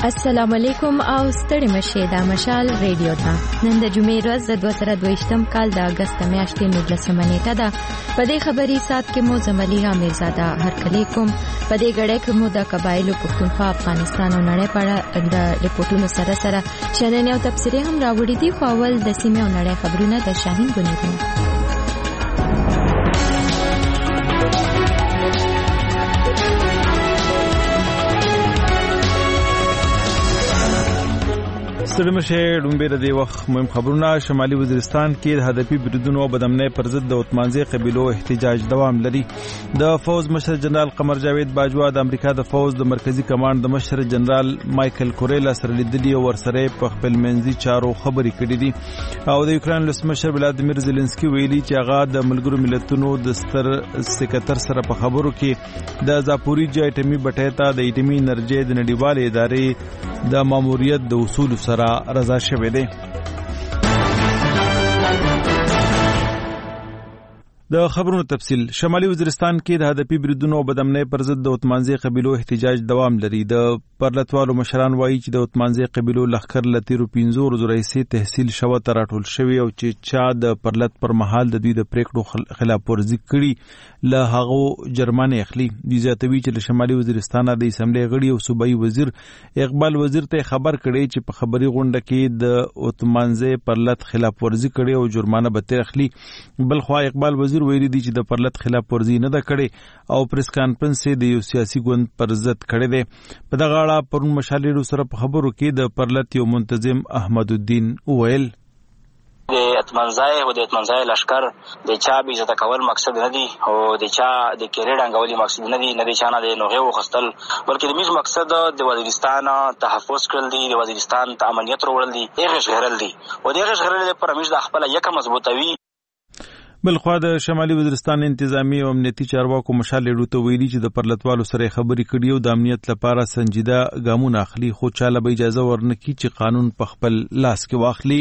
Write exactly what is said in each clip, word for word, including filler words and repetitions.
السلام علیکم او ستړي مشه دا مشال ریډیو ته نن د جمعې ورځ د دوه زره دوه کال د اگست میاشتې نولسمه نیټه ده. په دې خبري سات کې مو زملیها میرزاده هرکلی کوم. په دې غړې کې مو د قبایلو پښتونخوا افغانستان او نړۍ په اړه د ریپورتونو سره سره شننې او تفسیرې هم راوړې دي. خو اول د سیمې او نړۍ خبرونه د شاهین بنیادي. ستړمشه ډومبه د وخت مهم خبرونه. شمالي وزیرستان کې د هدفي بریدونو او بدامنۍ پر ضد د عثمانزي قبيلو احتجاج دوام لري. د فوز مشر جنرال قمر جاوید باجوا د امریکا د فوز د مرکزی کمانډ د مشر جنرال مایکل کوریلا سره لیدلي او ورسره په خپل منځي چارو خبرې کړې دي. او د یوکرين ولسمشر ولادیمیر زيلنسکي ویلي چې هغه د ملګرو ملتونو د ستر سکرټر سره په خبرو کې د زاپوریجیا اټومي بټۍ ته د اټومي انرژي د نړیوال ادارې د ماموریت د اصول سره رضا شوه دی. د خبرونو تفصيل. شمالي وزیرستان کې د هدفي بریدونو او بدامنۍ پر ضد د عثمانزي قبيلو احتجاج دوام لري. د پرلتوالو مشران وایي چې د عثمانزي قبيلو لخر لتیرو پنځو ورځو راهیسې تحصیل شوه تر ټول شوی او چې چا د پرلت پر مهال د دوی د پریکړو خلاف ورزي کړي له هغه جرمانه اخلي. د زیاتوي چې له شمالي وزیرستان د اسمبلی غړي او صوبایي وزیر اقبال وزیر ته خبر کړي چې په خبري غونډه کې د عثمانزي پرلت خلاف ورزي کړي او جرمانه به تیر اخلي. بلخو اقبال وزیر ویلي دي چې د پرلت خلاف ورزي نه ده کړي او پریس کانفرنس د یو سیاسي ګوند پر ضد کړي دي. په دغه اړه پرون مشالېرو سره په خبرو کې د پرلت یو منتظم احمد الدین وویل د اتمنځای او د اتمنځای لشکر د چا به عزت کول مقصد نه دی او د چا د کېریډ انګولي مقصد نه دی، نه د چا نه د نوغه وخستل، بلکې د میز مقصد د وزیرستان تحفظ کول دی، د وزیرستان ته امنیت وروړل دی، هغه شغرل دی او دغه شغرل پر میز د خپل یک مضبوطوي. بلخوا د شمالي وزیرستان انتظامی او امنیتي چارواکو مشالېرو ته ویلي چې د پرلتوالو سره خبرې کړي او د امنیت لپاره سنجیده ګامونه اخلي، خو چاله به اجازه ورنکړي چې قانون په خپل لاس کې واخلي.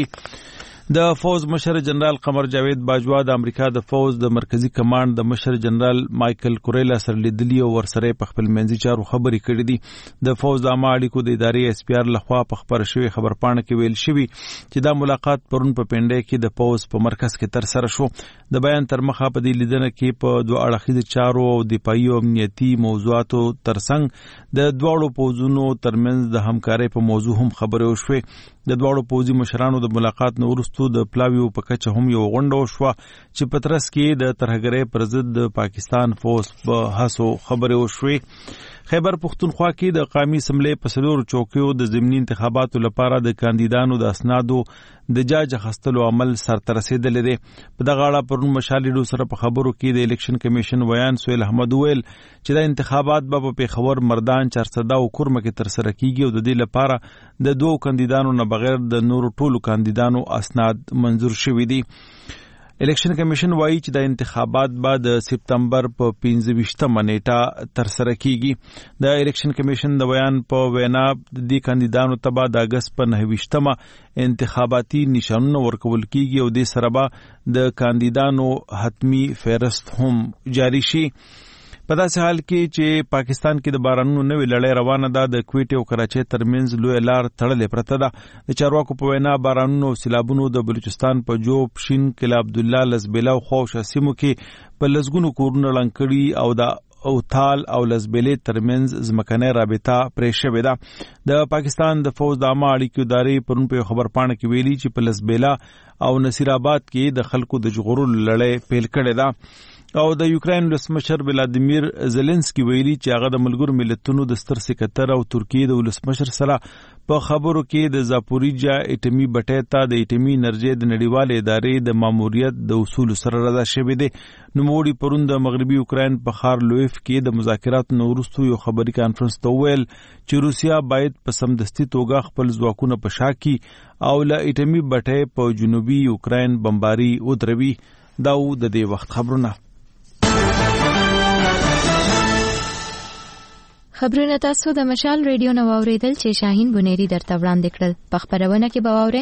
د فوز مشر جنرال قمر جاوید باجوا د امریکا د فوز د مرکزی کمانډ د مشر جنرال مایکل کوریلا سره لیدلي او ورسره په خپل منځي چارو خبرې کړې دي. د فوز د عامه اړیکو د ادارې اس پی آر لخوا په خبر شوی خبرپاڼه کې ویل شوی چې دا ملاقات پرون په پنډه کې د فوز په مرکز کې تر سره شو. د بیان تر مخه په دې لیدنه کې په دوه اړخیز چارو او دفاعي او امنیتي موضوعاتو ترڅنګ د دواړو پوزونو ترمنځ د همکارۍ په موضوع هم خبرې وشوې. د دواړو پوزي مشرانو د ملاقات نو وروسته د پلاویو په کچه هم یو غونډه وشوه چې په ترڅ کې د ترهګرۍ پر ضد د پاکستان فوز په هڅو خبرې وشوې. خیبر پختونخوا کې د قومي اسمبلی په څلورو چوکیو د ضمني انتخاباتو لپاره د کاندیدانو د اسنادو د جاج اخیستلو عمل سرته رسیدلی دی. په دغه اړه پرون مشالېرو سره په خبرو کې د الیکشن کمیشن ویان سهیل احمد ویل چې د انتخابات به په پیښور، مردان، چارسده او کورمه کې ترسره کیږي او د دې لپاره د دوو کاندیدانو نه بغیر د نورو ټولو کاندیدانو اسناد منظور شوي دي. الیکشن کمیشن وایي چې د انتخابات بعد د سپتمبر په پنځه ویشتمه نیټه تر سره کیږي. د الیکشن کمیشن د بیان په وینا د دې کاندیدانو ته بعد د اگست په نهه ویشتمه انتخاباتي نشانونه ورکول کیږي او د سره به د کاندیدانو حتمی فهرست هم جاری شي. په داسې حال کې چې پاکستان کې د بارانونو نوې لړۍ روانه ده، د کویټې او کراچۍ ترمنځ لوی لار تړلې پرته ده. د چارواکو په وینا بارانونو او سیلابونو د بلوچستان په جوب، شین، کلا عبدالله، لزبیله او خوش سیمو کې په لسګونو کورونه ړنګ کړي او د او تال او لزبیلې ترمنځ ځمکنۍ رابطه پرې شوې ده. د پاکستان د فوز د عامه اړیکو ادارې پرون په خبرپاڼه کې ویلي چې په لزبیله او نصیر آباد کې د خلکو د ژغورلو لړۍ پیل کړې ده. او د یوکرين ولسمشر ولادیمیر زيلنسکي ویلي چې هغه د ملګرو ملتونو د ستر سکرټر او ترکیه د ولسمشر سره په خبرو کې د زاپوریجیا اټومي بټۍ ته د اټومي انرژي د نړیوال ادارې د ماموریت د اصول سره رضا شوی دی. نوموړي پرون د مغربي یوکرين په ښار لویف کې د مذاکراتو نو وروسته یو خبري کانفرنس ته ویل چې روسیا باید په سمدستي توګه خپل ځواکونه په شا کړي او له اټومي بټۍ په جنوبي یوکرين بمباري ودروي. دا و د دې وخت خبرونه. خبرونه تاسو د مشال ریډیو نو اوریدل چې شاهین بنيري درته وړاندې کړل. په خبرونه کې به واورئ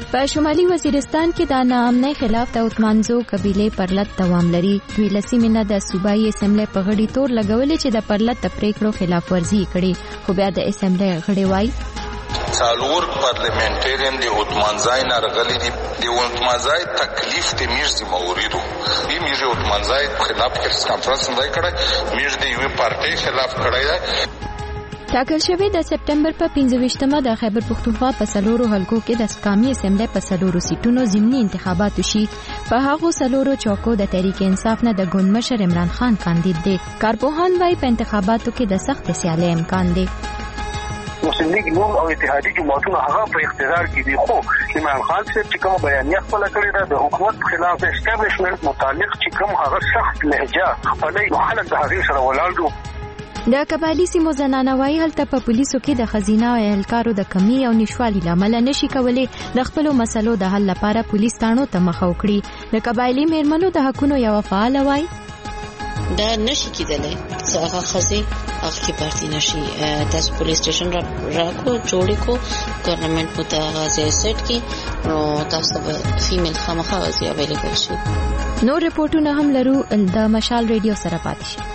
په شمالي وزیرستان کې د ناامنۍ خلاف د اوتمانزو قبیلې پرلط دوام لري. دوی له سیمې نه د صوبایي اسمبلی په غړي تور لګولې چې د پرلط د پریکړو خلاف ورزي کړي، خو بیا د اسمبلی غړي وایي څلور پارلیمنټریان د اوتمانزای نه راغلي دي. د اوتمانزای تکلیف د میرزي موریدو دی میرزي اوتمانزای خلاف کانفرنس نه کړی، میرزي د یوې پارټۍ خلاف کړی دی. ټاکل شوی د سپټمبر په پنځه ویشتمه د خیبر پښتونخوا په سلورو حلقو کې د اسکامي اسمبلی په سلورو سیټونو ضمني انتخابات شي. په هغو سلورو چوکو د تحریک انصاف نه د ګوند مشر عمران خان کاندید دی. کارپوهان وايي په انتخاباتو کې د سخت سیالۍ امکان دی. مسلم لیگ نوم او اتحادی جماعتونه هغه په اقتدار کې دي، خو عمران خان صاحب چې کوم بیانیه خپل کړی ده د حکومت خلاف اسټابلیشمنت متعلق چې کوم هغه سخت لهجه خپلې خلک د هغې سره ولاړ دي. د قبایلی سیمو زنانه وايي هلته په پولیسو کې د خزینه او اهلکارو د کمی او نشوالي لامل نشي کولی د خپل مسلو د حل لپاره پولیس تانو ته مخ وکړي. د قبایلی میرمنو د حقونو یو فعال وايي دا نشي کېدلی چې هغه خزي هغه کې پارتي نشي. تاسو پولیس سټیشن را راکو جوړې کو ګورنمنت مو ته غازي سیټ کی نو تاسو به فیمیل خامخا غازي اویلیبل شي. نو رپورټونه هم لرو د مشال ریډیو سره پاتې شي.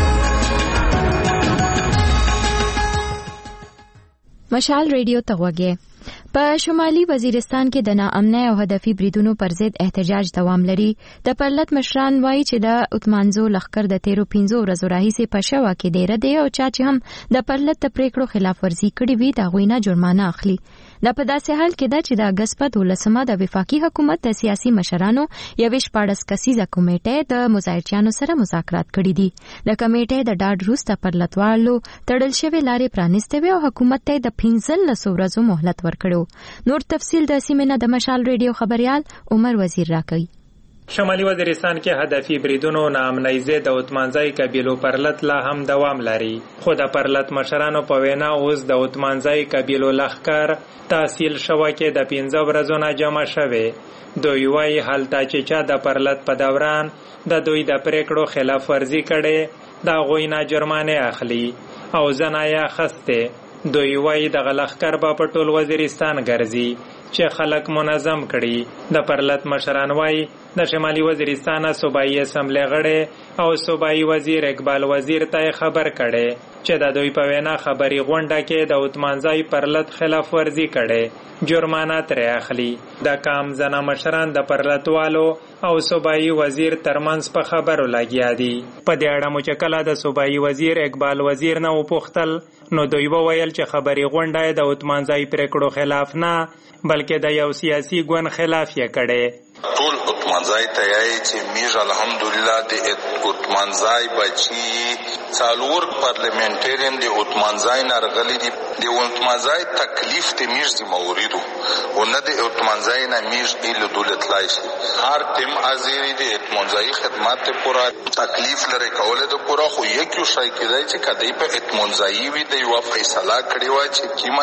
مشال ریډیو ته وګورئ. په شمالي وزیرستان کې د ناامنۍ او هدفي بریدونو پر ضد احتجاج دوام لري. د پرلط مشران وایي چې د اوتمانزو لښکر د تیرو پنځو ورځو راهیسې په شوا کې ډیره دی او چا چې هم د پرلط د پریکړو خلاف ورزي کړې وي د هغوی نه جرمانه اخلي. دا په داسې حال کې ده چې د اګست په دولسمه د وفاقي حکومت د سیاسي مشرانو یوې شپاړس کسیزه کمیټې د مظاهرچیانو سره مذاکرات کړي دي. د کمیټې د ډاډ وروسته پرلطوالو تړل شوې لارې پرانیستې وې او حکومت ته د پنځلسو ورځو مهلت ورکړو. نور تفصیل د سیمې نه د مشال ریډیو خبريال عمر وزیر راکوي. شمالي وزیرستان کې هدفي بریدونو ناامنۍ ضد د اوتمانزای قبیلو پرلط لا هم دوام لري، خو د پرلط مشرانو په وینا اوس د اوتمانزای قبیلو لښکر تحصیل شوه کې د پنځه ورځو نه جمع شوی. دوی وایي هلته چې چا د پرلط په دوران د دوی د پریکړو خلاف ورزي کړي د هغوی نه جرمانه اخلي او زنایه اخیسته. دوی وایي دغه لښکر به په ټول وزیرستان ګرځي چې خلک منظم کړي. د پرلط مشران وایي د شمالي وزیرستان صوبایي اسمبلی غړي او صوبایي وزیر اقبال وزیر ته خبر کړي چې د دوی په وینا خبري غونډه کې د اوتمانزای پرلط خلاف ورزي کړي جرمانه ترې اخلي. د کام زنا مشران د پرلطوالو او صوبایي وزیر ترمنځ په خبرو لګیا دي. په دې اړه مو چې کله د صوبایي وزیر اقبال وزیر نه وپوښتل نو دوی وویل چې خبري غونډه د اوتمانزای پریکړو خلاف نه بلکې د یو سیاسي ګوند خلاف یې کړي. ټول اوتمانزای ته یې چې میر الحمدلله د اوتمانزای بچي څلور پارلیمنټریان د اوتمانزای نه راغلي دي. د اوتمانزای تکلیف د میرزي موریدو او نه د اوتمانزای نه میر ایل دولت لای شي. هر تیم ازيري د اوتمانزای خدمات ته پورا تکلیف لري کوله د پورا خو یو شای کېدای چې کدی په اوتمانزای وي د یو فیصله کړی و چې کیما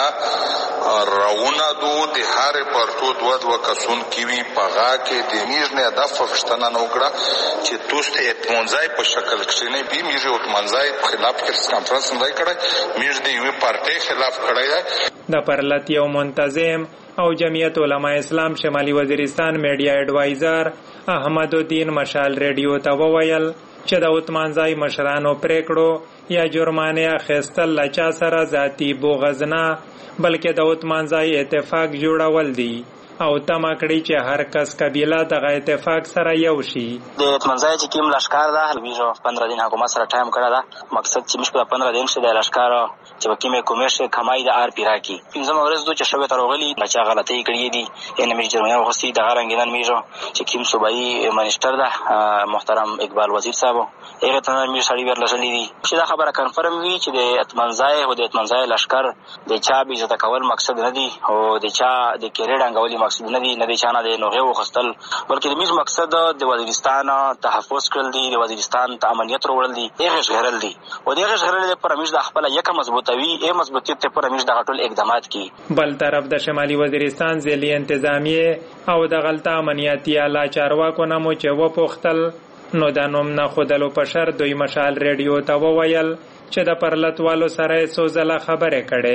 جرګه راونه دو د هر پرتو دوه دوه کسون کیوي پغا کې د میر نه د فښتنه نو کړه چې توسته اوتمانزای په شکل کې نه بي میر اوتمانزای په خلاف کې کانفرنس نه کړی میر د یو پارټي خلاف کړی. د پرلط یو منتظم او جمعیت علماء اسلام شمالي وزیرستان میډیا ایڈوایزر احمد الدین مشال ریډیو ته وویل چې د اوتمانزای مشرانو پریکړو یا جرمانه اخیستل لچا سره ذاتی بغض نه بلکې د اوتمانزای اتفاق جوړول دي او تمه کړی چې هر کس قبیله دغه اتفاق سره یو شي. د اوتمانزای چې کوم لښکر ده هلویزو پندرہ دن حکومت سره ټایم کړی ده. مقصد چې موږ په پندرہ دن کې د لښکر چې په کومه کومه کمای د آر پی راکی پنځم ورځ دوه چې شوه تر غلي چې غلطي کړې دي یعنی موږ جرمانه وغوښتي د غرنګینن میجو چې کوم صوبایي منیسټر ده محترم اقبال وزیر صاحب هغه ته موږ سړي ورلسلې دي چې دا خبره کنفرم وي چې د اوتمانزای او د اوتمانزای لښکر د چا به عزت کول مقصد نه دی او د چا د کېرې ډنګولي مقصد نه دی نه دی چانه د نوغه وخستل بلکې د میز مقصد د وزیرستان تحفظ کول دی د وزیرستان ته امنیت وروړل دي هغه شهرل دي او دغه شهرل پر میز د خپل یک مضبوطوي ای مضبوطیت ته پر میز د غټول اقدامات کی. بل طرف د شمالي وزیرستان ځلي انتظامیه او د غلطه امنیتي اعلی چارواکو نه مو چې وپوښتل نو د نوم نه خودلو په شر دوی مشال ریډیو ته وویل چې د پرلطوالو سره څو ځله خبرې کړي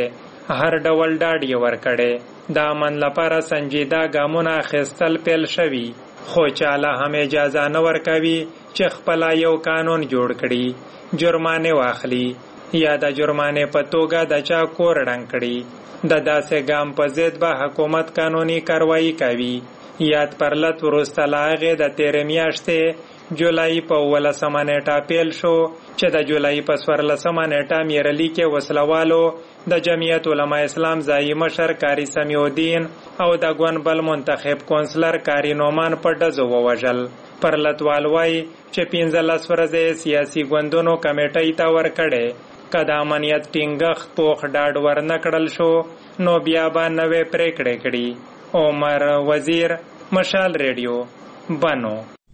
هر ډول ډاډ یې ورکړی. د امن لپاره سنجیده ګامونه اخیستل پیل شوي، خو چاله هم اجازه نه ورکوي چې خپله یو قانون جوړ کړي، جرمانې واخلي یا د جرمانې په توګه د چا کور ړنګ کړي. د داسې ګام په ضد به حکومت قانوني کاروایی کوي. یاد پرلت وروسته له هغې د تېرې میاشتې جولای په اوولسمه نیټه پیل شو چې د جولای په څوارلسمه نیټه میرلي کې وسلوالو د جمعیت علما اسلام ځایي مشر کاري سمیع الدین او د ګوند بل منتخب کونسلر کاري نومان په ډزو ووژل. پرلتوال وایي چې پنځلس ورځې سیاسي ګوندونو کمیټۍ ته ورکړې. که د امنیت ټینګښت پوخ ډاډ ورنه کړل شو نو بیا به نوې پریکړې کړي. عمر وزیر، مشال ریډیو، بنو.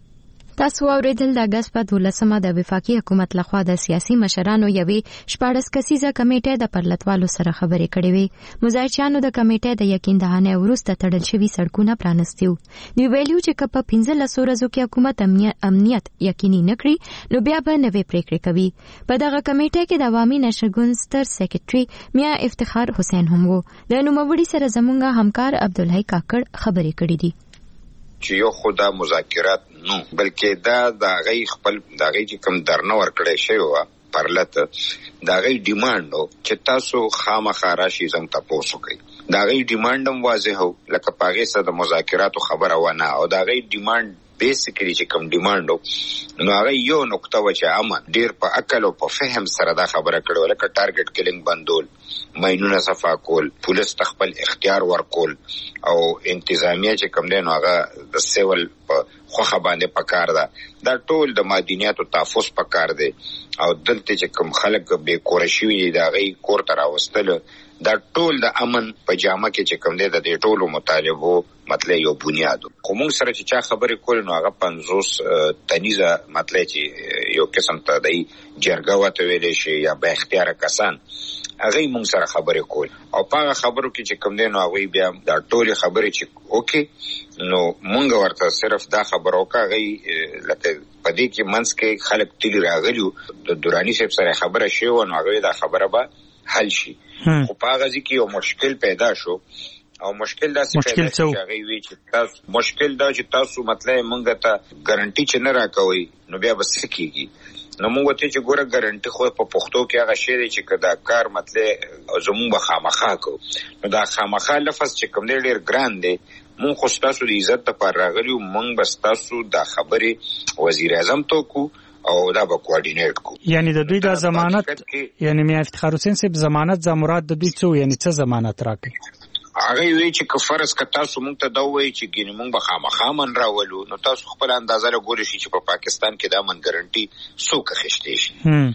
تاسو اوریدل د اگست په دولسمه د وفاقي حکومت لخوا د سیاسي مشرانو یوې شپاړس کسیزه کمیټه د پرلتوالو سره خبرې کړې وې. مظاهرچیانو د کمیټې د یقین دهانه وروسته تړل شوي سړکونه پرانستي وو. دوی ویلي چې که په پنځلسو ورځو کې حکومت امنیت یقیني نه کړي نو بیا به نوې پریکړې کوي. په دغه کمیټه کې د عوامي نشر ګوند ستر سیکریټري میا افتخار حسین هم وو. د نوموړي سره زموږ همکار عبدالحی کاکړ خبرې کړې دي. چې یو خدا مذاکرات نو بلکې دا د غي خپل د غي چې کوم درنه ورکړې شوی و پرلت دا غي ډیماند چې تاسو خامخا راشي زم تاسو کوي. دا غي ډیماند هم واضح هو لکه پاغه سره د مذاکراتو خبره ونه او دا غي ډیماند بیسیکلی چې کوم ډیماند نو هغه یو نقطه و چې امن ډیر په عقل او په فهم سره دا خبره کړو لکه ټارګټ کلینګ بندول، ماینونه صفا کول، پولیس تخپل اختیار ورکول او انتظامیه چې کوم دی نو هغه د سیول په خوخه باندې پکار ده. دا ټول د مدنیاتو تحفظ پکار دی او دلته چې کوم خلک به کورشوي دا غي کور تر واستل دا ټول د امن په جامه کې چې کوم دی د دې ټولو مطالبو مطلب یو بنیاد. کوم سره چې چا خبرې کول نو هغه پنځوس تنیزه مطلب چې یو قسم ته دی جرګه وته ویلې شي یا به اختیار کسان هغه مونږ سره خبرې کول او په خبرو کې چې کوم دی نو هغه بیا دا ټول خبرې چې اوکې نو مونږ ورته صرف دا خبرو کوي لکه پدې کې منځ کې خلک تل راغلیو د دورانی صاحب سره خبره شي او نو هغه دا خبره به حل شي. خو په هغه ځکه یو مشکل پیدا شو او مشکل دا څه پیدا شي هغه وی چې تاسو مشکل دا چې تاسو مطلب مونږ ته ګارانټي چې نه راکوي نو بیا بس کیږي. نو موږ ته چې ګوره ګارانټي خو په پښتو کې هغه شی دی چې کدا کار مطلب زموږ خامخا کو نو دا خامخا لفظ چې کوم دی ډیر ګران دی. مونږ خو تاسو د عزت لپاره راغلیو، مونږ بس تاسو دا خبره وزیر اعظم ته کو او دا به کوارډینیټ کو. یعنی د دوی د ضمانت یعنی میا افتخار حسین صاحب ضمانت ز مراد د دوی څو یعنی څه ضمانت راکړي؟ هغه وی چې که فرض ک تاسو مونږ ته دا وایي چې ګینه مونږ به خامخا من راولو نو تاسو خپل اندازه لګورئ چې په پاکستان کې دا من ګارانټي څوک خښتې شي.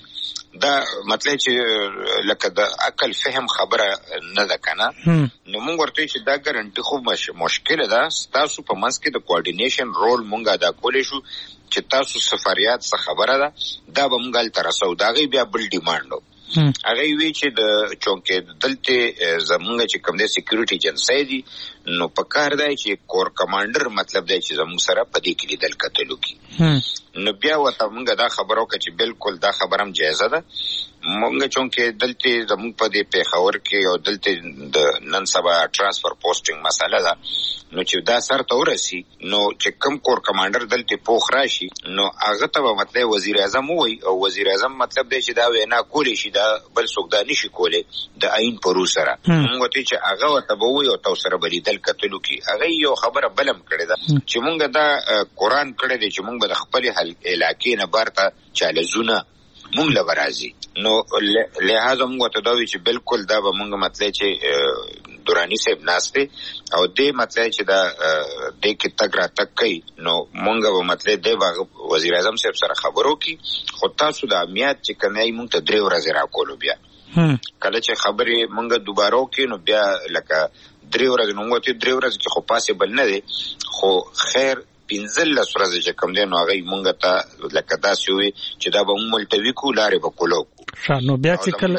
دا مطلب چې لکه د عقل فهم خبره نه ده کنه نو مونږ ورته چې دا ګارانټي خو مشکل ده. تاسو په منځ کې د کوارډینیشن رول مونږ ادا کولای شو چې تاسو سفاریات څخه خبره ده دا به مونږ تر رسو. دا غي بیا بل ډیماند هغه وی چې د چونکې دلته زمونږ چې کوم د سکیورټي ایجنسی دي نو په کار دی چې کور کمانډر مطلب دی چې زموږ سره په دې کې لیدل کتلو کې نو بیا وته مونږ دا خبرو کې چې بالکل دا خبرم جایزه ده. مونږ چونکې دلته زموږ په دې پیښور کې او دلته د نن سبا ترانسفر پوسټینګ مسله ده نو چې دا سر ته ورسی نو چې کم کور کمانډر دلته پوخ راشي نو هغه ته مطلب وزیر اعظم وای او وزیر اعظم مطلب دی چې دا وینا کولی شي دا بل څوک دا نشي کولی د عین پرو سره. موږ ته چې هغه وته وای او تاسو سره بلیدل کتلو کې هغه یو خبره بلم کړی دا چې موږ دا قرآن کړی دی چې موږ به خپل حل علاقې نه برته چاله زونه مونږ لورازي نو لہذا موږ ته دا وی چې بالکل دا به موږ مطلب چې دورانی صاحب ناشته او دې مطلب چې دا دې کې تک را تک کوي نو مونږ به مطلب دې وزیر اعظم صاحب سره خبرو کی خو تاسو د امنیت چې کمی مونږ ته درې ورځې راکولو بیا کله چې خبرې مونږ دوباره کې نو بیا لکه درې ورځې نو موږ ته درې ورځې کې خو پاسبل نه دی خو خیر پنځلس ورځې چې کوم دی نو هغه مونږ ته لکه داسې وي چې دا به ملتوي کو لارې به کولو نو بیا چې کله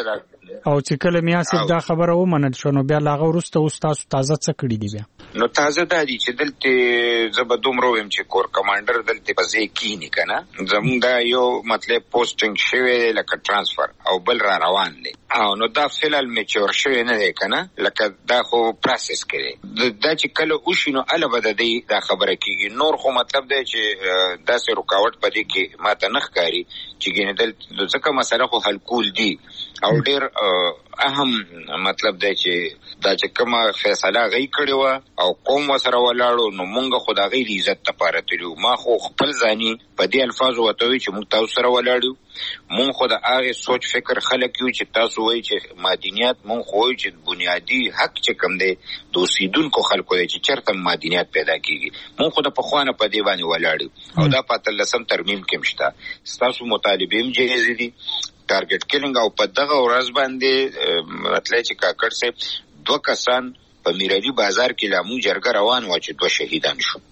او چې کله میاسب دا خبره ومنل شو نو بیا لاغه ورسته اوس تاسو تازه څه کړی دی بیا؟ نو تازه دا دي چې دلته زه به دومره ویم چې کور کمانډر دلته په ځای کینی کنه زموږ دا یو مطلب پوسټینګ شوی لکه ترانسفر او بل را روان دی او نو دا فعل میچور شوی نه دی کنه لکه دا خو پروسس کړي دا چې کله وشي نو اله بده دی دا خبره کیږي. نور خو مطلب دی چې دا سه رکاوټ پدې کې ماته نخ کاری چې ګینه دل ځکه مسله خو حل کول دي او ډیر اهم مطلب دی چې دا چې کومه فیصله غي کړی و او قوم وسره ولاړو نو مونږ خو دا غي عزت لپاره تلو ما خو خپل ځاني په دې الفاظو وتوي چې مونږ تاسو سره ولاړو مونږ خو دا هغه سوچ فکر خلک یو چې تاسو وایي چې مدنیات مونږ خو چې بنیادی حق چې کوم دی د اوسیدونکو خلکو دی چې چرته مدنیات پیدا کیږي مونږ خو د پخوانه په دی باندې ولاړو او دا په لسم ترمیم کې مشته تاسو مطالبه هم جهیز دي ټارګټ کیلینګ او په دغه ورځ باندې مطلب چې کاکړ سه دوه کسان په میرالي بازار کې لامو جرګه روان و چې دوه شهیدان شو.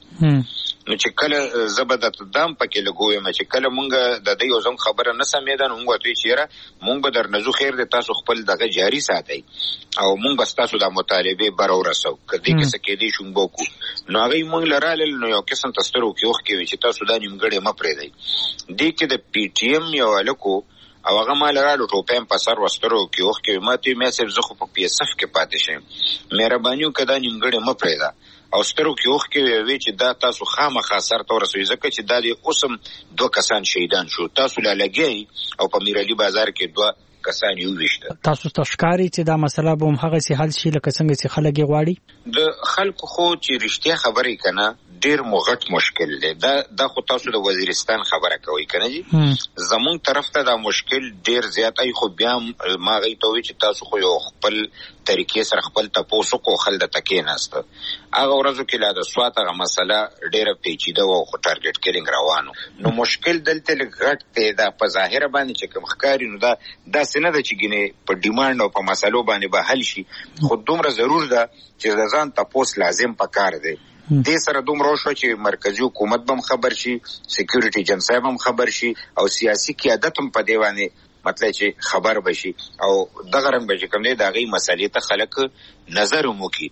نو چې کله زبدت دام پکې لګوي ما چې کله مونږ د دې یو ځم خبره نه سمیدان مونږ ته چیرې مونږ به درنزو خیر د تاسو خپل دغه جاری ساتي او مونږ بس تاسو د مطالبه برور رسو کدي کې څه کې دي شوم بوکو نو هغه مونږ لرال نو یو قسم تسترو کې وخت کې چې تاسو د نیمګړې مپرې دی دې کې د پی ټی ایم یو الکو او هغه مال راړو ټوپم په سر وسترو کې وخت کې ماته مې سب زخه په پی اس اف کې پاتې شم مهرباني وکړه نیمګړې مپرې دا او سترو کې وخت کې وی چې دا تاسو خامخا سر تور رسوي ځکه چې دا د اوسم دوه کسان شهیدان شو تاسو لا لګي او په میرالي بازار کې دوه کسان یو وشته تاسو تشکاری چې دا مسله به هم هغه سي حل شي لکه څنګه چې خلک غواړي د خلکو خو چې رښتیا خبرې کنه ډیر مغټ مشکل دی دا د خو تاسو د وزیرستان خبره کوي کنه جی زمون طرف ته دا مشکل ډیر زیات ای خو بیا ما غي ته وی چې تاسو خو یو خپل طریقې سره خپل تاسو کو خل د تکې نهسته هغه ورځو کې لا د سوات هغه مسله ډیره پیچیده او خو ټارګټ کیلینګ روانو نو مشکل دلته لګټ ته دا په ظاهر باندې چې کوم ښکاری نو دا د سینه د چګینه په ډیماند او په مسلو باندې به حل شي خو دومره ضرور ده چې ځان تاسو لازم پکار دی دې سره دومره شو چې مرکزی حکومت بم خبر شي سکیورټي جنسای بم خبر شي او سیاسي قیادت هم په دیوانه مطلب چې خبر بشي او دغه رنګ به کوم نه دغه مسلې ته خلک نظر وموکي.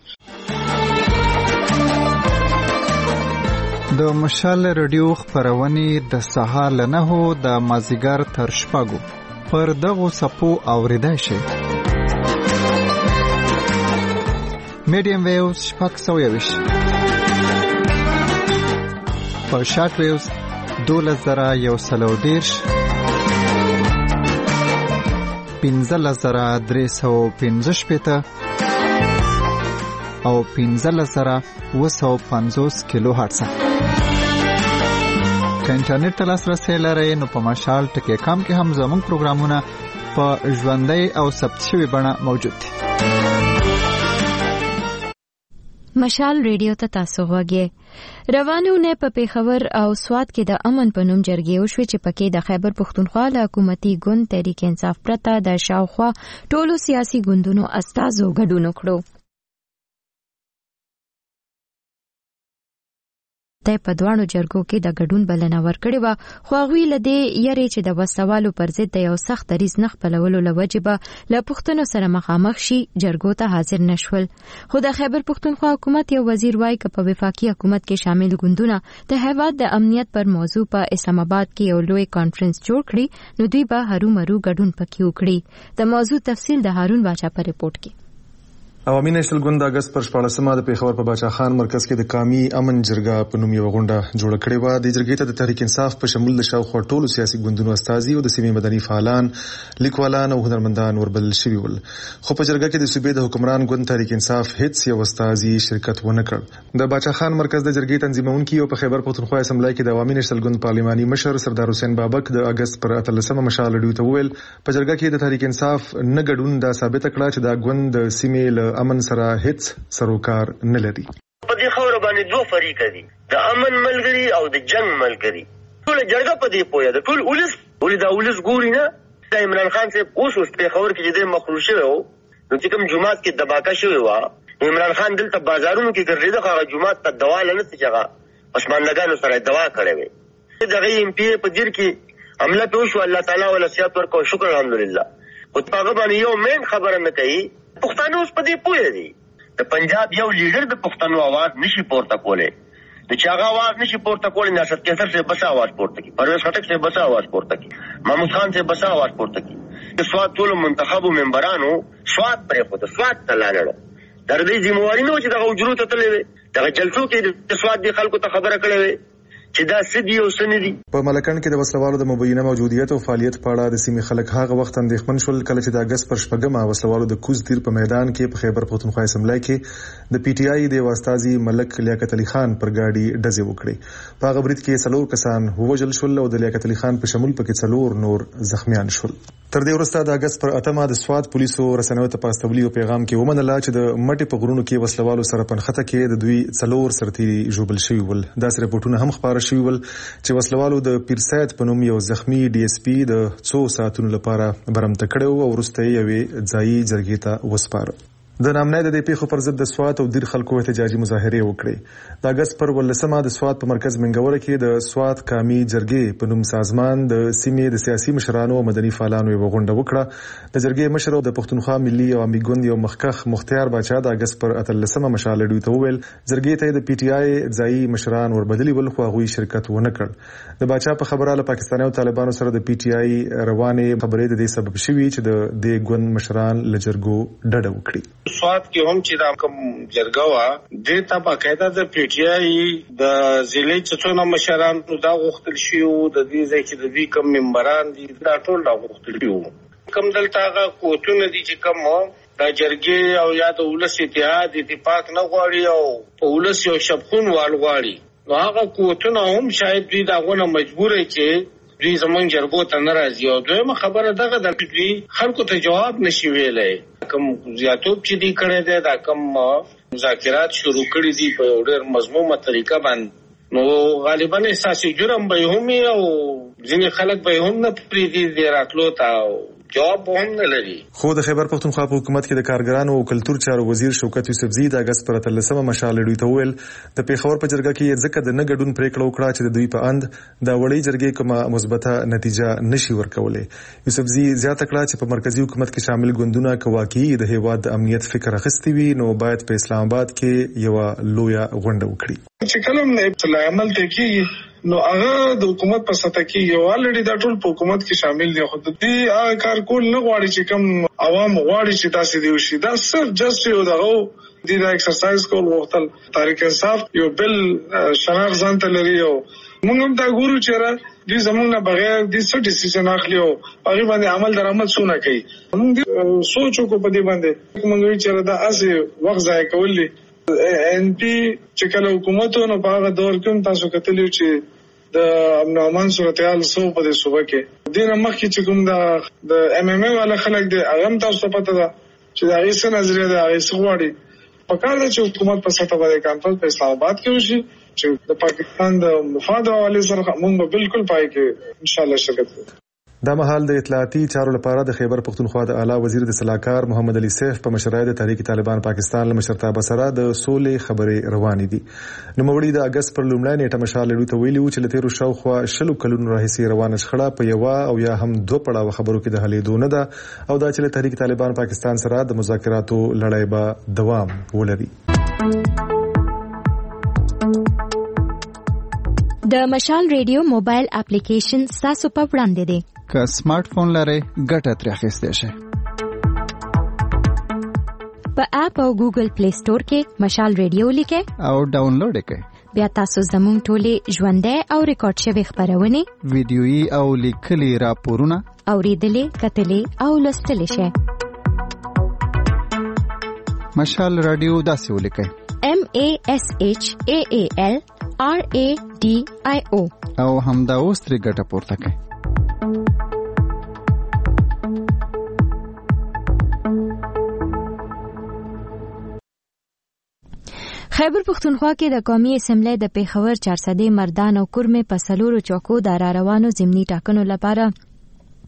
د مشال رادیو خبرونه د سهار له نهو د مازیګر تر شپږو پر دغه سپو اوریدای شي میډیم ویوز شپږ سوه یوش په شارټ ویوز دولس زره یو سلو دیرش پنځلس زره درې سوه پنځه شپېته او پنځلس زره اوه سوه پنځوس کیلو هرټز. که انټرنیټ ته لاسرسی لرئ نو په مشال ټکی کام کې هم زموږ پروګرامونه په ژوندۍ او ثبت شوې بڼه موجود دي. مشال ریډیو ته تاسو غوږی روانونه په پیښور او سوات کې د امن په نوم جرګې وشوې چې پکې د خیبر پښتونخوا له حکومتي ګوند تحریک انصاف پرته د شاوخوا ټولو سیاسي ګوندونو استازو ګډون وکړو. ته په دوانو جرګو کې د ګډون بلنه ورکړې و خو هغوی له دې یری چې د وسوالو پر ضد د یو سخت دریځ نه خپلولو له وجې به له پښتنو سره مخامخ شي جرګو ته حاضر نشول. خو د خیبر پښتونخوا حکومت یو وزیر وایي که په وفاقي حکومت کې شامل ګوندونه د هیواد د امنیت پر موضوع په اسلام آباد کې یو لوی کانفرنس جوړ کړي نو دوی به هرومرو ګډون پکې وکړي. د موضوع تفصیل د هارون باچا په ریپورت کې. عوامي نېشنل ګوند د اگست پر شپاړلسمه د پیښور په باچا خان مرکز کې د قومي امن جرګه په نوم یو غونډه جوړه کړې و. د جرګې ته د تحریک انصاف په شمول د شاوخوا ټولو سیاسي ګوندونو استازي او د سیمې مدني فعالان لیکوالان او هنرمندان وربلل شوي ول. خو په جرګه کې د صوبې د حکمران ګوند تحریک انصاف هیڅ یو استازي شرکت ونه کړ. د باچا خان مرکز د جرګې تنظیمونکي او په خیبر پښتونخوا اسمبلی کې د عوامي نېشنل ګوند پارلماني مشر سردار حسین بابک د اگست پر اتلسمه مشال رادیو ته وویل په جرګه کې د تحریک انصاف نه ګډون دا ثابت کړه چې دا ګوند د سیمې له امن سره سروکار نه لري. په دې خبره باندې دوه فریق دي د امن ملګری او د جنگ ملګری. ټول جرګه په دې پوهه ده ټول ولس ولې دا ولس ګوري نه د عمران خان صاحب اوس اوس په خبر کې د مخروشه و نو چې کوم جمعات کې دباکه شوی و عمران خان دلته بازارونو کې ګرځیدل خو جمعات ته دوا لنه څنګه پښمنګانو سره دوا کړې وي. دغه ایم پی په دیر کې عمله په شو الله تعالی ول سیات ورکو شکر الحمدلله. خو هغه باندې یو مین خبره نه کوي. پښتانه اوس په دې پوهه دي د پنجاب یو لیډر د پښتنو आवाज نشي پورته کولای. د چا आवाज نشي پورته کولای ناصر کیسر سے بس आवाज پورته کی, پرویز خټک سے بس आवाज پورته کی, محمود خان سے بس आवाज پورته کی. د سواد ټول منتخبو ممبرانو سواد پرې خو د سواد تلاله در دې ذمہواری نو چې دغه اجرو ته تللی وي, دغه جلسو کې د سواد دی خلکو ته خبره کړې وي چې دا سدي او سندي. په ملکن کې د وسلوالو د مبینه موجودیت او فعالیت په اړه د سیمې خلک هغه وخت اندېښمن شول کله چې د اگست پر شپږمه وسلوالو د کوز تیر په میدان کې په خیبر پختونخوا اسمبلی کې د پی ټی آی د واستازي ملک لیاقت علي خان پر گاډي ډزې وکړې. په هغه برید کې څلور کسان ووژل شول او د لیاقت علي خان په شمول پکې څلور نور زخمیان شول. تر دې وروسته د اگست پر اتمه د سواد پولیسو رسنیو ته په استولیو پیغام کې ومنله چې د مټي په غرونو کې وسلوالو سره پنخته کې د دوی څلور سرتیري ژوبل شوي ول. داسې رپورټونه هم خبره شوي ول چې وسلوالو د پیرسایت په نوم یو زخمی ډي اس پی د څو ساعتونو لپاره برمته کړو او وروسته یې ځایي جرګې ته وسپاره. د نامنای د دې پیښو پر ضد د سوات او دیر خلکو احتجاجي مظاهره وکړې. د اگست پر ولسمه د سوات په مرکز منګوره کې د سوات قومي جرګې په نوم سازمان د سیمې د سیاسي مشرانو او مدني فعالانو یو غونډه وکړه. د جرګې مشر د پښتونخوا ملي او عامي ګوند یو مخکخ مختار باچا د اگست پر اتلسمه مشال دوی ته وویل جرګې ته د پی ټی آی ځایي مشران وربدلی ول خو هغوی شرکت ونه کړ. د باچا په خبره له پاکستاني او طالبانو سره د پی ټی آی روانې خبرې د دې سبب شوي چې د دې ګوند مشران له جرګو ډډه وکړي. سواد کې هم چې دا کوم جرګه وا د ته باقاعده د پی ټی آی د ضلع چتونه مشران دا غوښتل شي او د دې ځکه چې د دې کوم ممبران دي دا ټول دا غوښتل شي کوم دلته هغه کوټونه دي چې کوم دا جرګه او یا د ولس اتحاد اتفاق نه غواړي او په ولس یو شبخون وال غواړي نو هغه کوټونه هم شاید دوی دا غونه مجبور چې دوی زمونږ جرګو ته ناراضي او دویمه خبره دغه د دوی خلکو ته جواب نشي ویلای. کوم زیاتوب چې دی کړی دی دا کوم مذاکرات شروع کړي دي په ډېر مضمومه طریقه باندې نو غالبا احساسي جرم به هم او ځینې خلک به هم نه پریږدي د راتلو ته جواب هم نه لري. خو د خیبر پختونخوا په حکومت کې د کارګرانو او کلتور چارو وزیر شوکت یوسفزي د اگست پر اتلسمه مشال دوی ته ویل د پیښور په جرګه کې ځکه د نه ګډون پریکړه وکړه چې د دوی په اند د وړي جرګې کومه مثبته نتیجه نشي ورکولای. یوسفزي زیاته کړه چې په مرکزی حکومت کې شامل ګوندونه کواکي د هیواد د امنیت فکر اخیستی وي نو باید په اسلام آباد کې یو لویه غونډه وکړي. چې کلم نه ابتلا عمل ته کې نو هغه د حکومت په سطح کې یو الریډي دا ټول په حکومت کې شامل دي خو د دې هغه کار کول نه غواړي چې کوم عوام غواړي چې تاسو دی وشي دا صرف جست یو دغه د ایکسرسایز کول وختل تاریخ انصاف یو بل شناخ ځان ته لري او موږ هم دا ګورو چې را دې زمونږ نه بغیر د څه ډیسیژن اخلي او هغه باندې عمل درآمد سونه کوي. موږ سوچو کو په دې باندې موږ چې دا اسې وخت ضایع کول دي. ان پی چې کله حکومتونو په هغه دور کې تاسو کتلی چې د امن او امان صورتحال سو په دې صوبه کې دینه مخکې چې کوم د د ام ام ای والا خلک دي هغه تاسو پته ده چې دا هیڅ نظریه ده هیڅ غواړي په کار ده چې حکومت په سطح باندې کانټرول په اسلام آباد کې وشي چې د پاکستان د مفاد حواله سره موږ بالکل پای کې ان شاء الله شرکت کوو. دا مهال د اطلاعاتي چارو لپاره د خیبر پختونخوا د اعلی وزیر د سلاکار محمد علي سیف په مشرۍ د تحریک طالبان پاکستان له مشرتابه سره د سولې خبرې روانې دي. نوموړي د اگست پر لومړۍ نیټه مشال لري ته ویلي و چې لته شاوخوا شلو کلونو راهیسې روانه شخړه په یو او یا هم دوه پړاو خبرو کې د حلېدو نه ده او دا چې تحریک طالبان پاکستان سره د مذاکراتو لړۍ به دوام ولري. د مشال ریډیو موبایل اپلیکیشن تاسو په وړاندې دی. که سمارټ فون لرئ ګټه ترې اخیستی شئ. په اپ او ګوګل پلی سٹور کې مشال ریډیو لیکئ او ډاونلوډ کړئ. بیا تاسو زموږ ټولې ژوندۍ او ریکارډ شوي خبرونه ویډیويي او لیکلي راپورونه اوریدلې کتلې او لوستلې شئ. مشال رادیو داسې ولیکئ M A S H A A L R A D I O او همدا اوس ترې ګټه پورته کړئ. خیبر پختونخوا کې د قومي اسمبلی د پیښور چارسدې مردان او کورمې په سلورو چوکو د را روانو ضمني ټاکنو لپاره